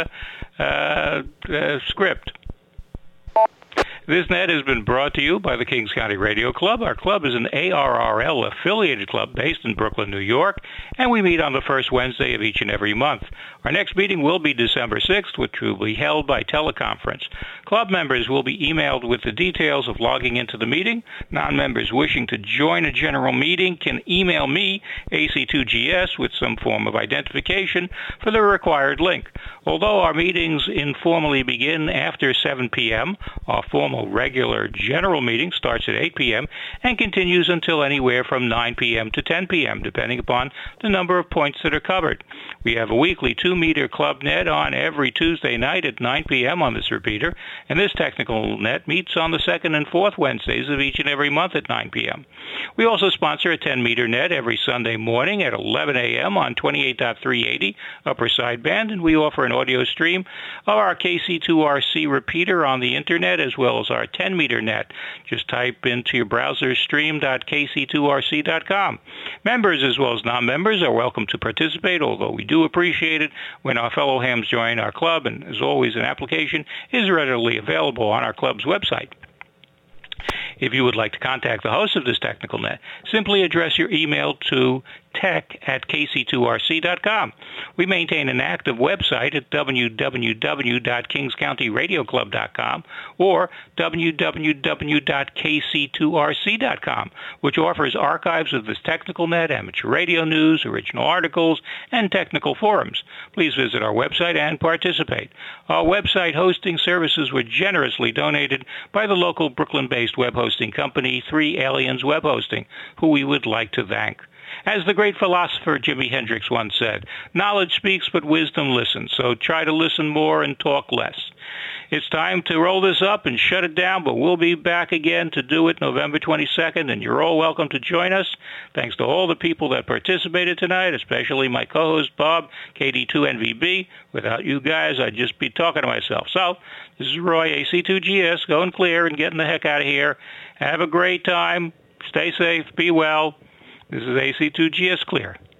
Speaker 1: script. This net has been brought to you by the Kings County Radio Club. Our club is an ARRL affiliated club based in Brooklyn, New York, and we meet on the first Wednesday of each and every month. Our next meeting will be December 6th, which will be held by teleconference. Club members will be emailed with the details of logging into the meeting. Non-members wishing to join a general meeting can email me, AC2GS, with some form of identification for the required link. Although our meetings informally begin after 7 p.m., our formal regular general meeting starts at 8 p.m. and continues until anywhere from 9 p.m. to 10 p.m., depending upon the number of points that are covered. We have a weekly 2-meter club net on every Tuesday night at 9 p.m. on this repeater, and this technical net meets on the second and fourth Wednesdays of each and every month at 9 p.m. We also sponsor a 10-meter net every Sunday morning at 11 a.m. on 28.380 upper sideband, and we offer an audio stream of our KC2RC repeater on the internet as well as our 10-meter net. Just type into your browser stream.kc2rc.com. Members as well as non-members are welcome to participate, although we do appreciate it when our fellow hams join our club, and as always, an application is readily available on our club's website. If you would like to contact the host of this technical net, simply address your email to tech@kc2rc.com. We maintain an active website at www.kingscountyradioclub.com or www.kc2rc.com, which offers archives of this technical net, amateur radio news, original articles, and technical forums. Please visit our website and participate. Our website hosting services were generously donated by the local Brooklyn-based web hosting company, 3 Aliens Web Hosting, who we would like to thank. As the great philosopher Jimi Hendrix once said, knowledge speaks but wisdom listens, so try to listen more and talk less. It's time to roll this up and shut it down, but we'll be back again to do it November 22nd, and you're all welcome to join us. Thanks to all the people that participated tonight, especially my co-host Bob, KD2NVB. Without you guys, I'd just be talking to myself. So, this is Roy, AC2GS, going clear and getting the heck out of here. Have a great time. Stay safe. Be well. This is AC2GS Clear.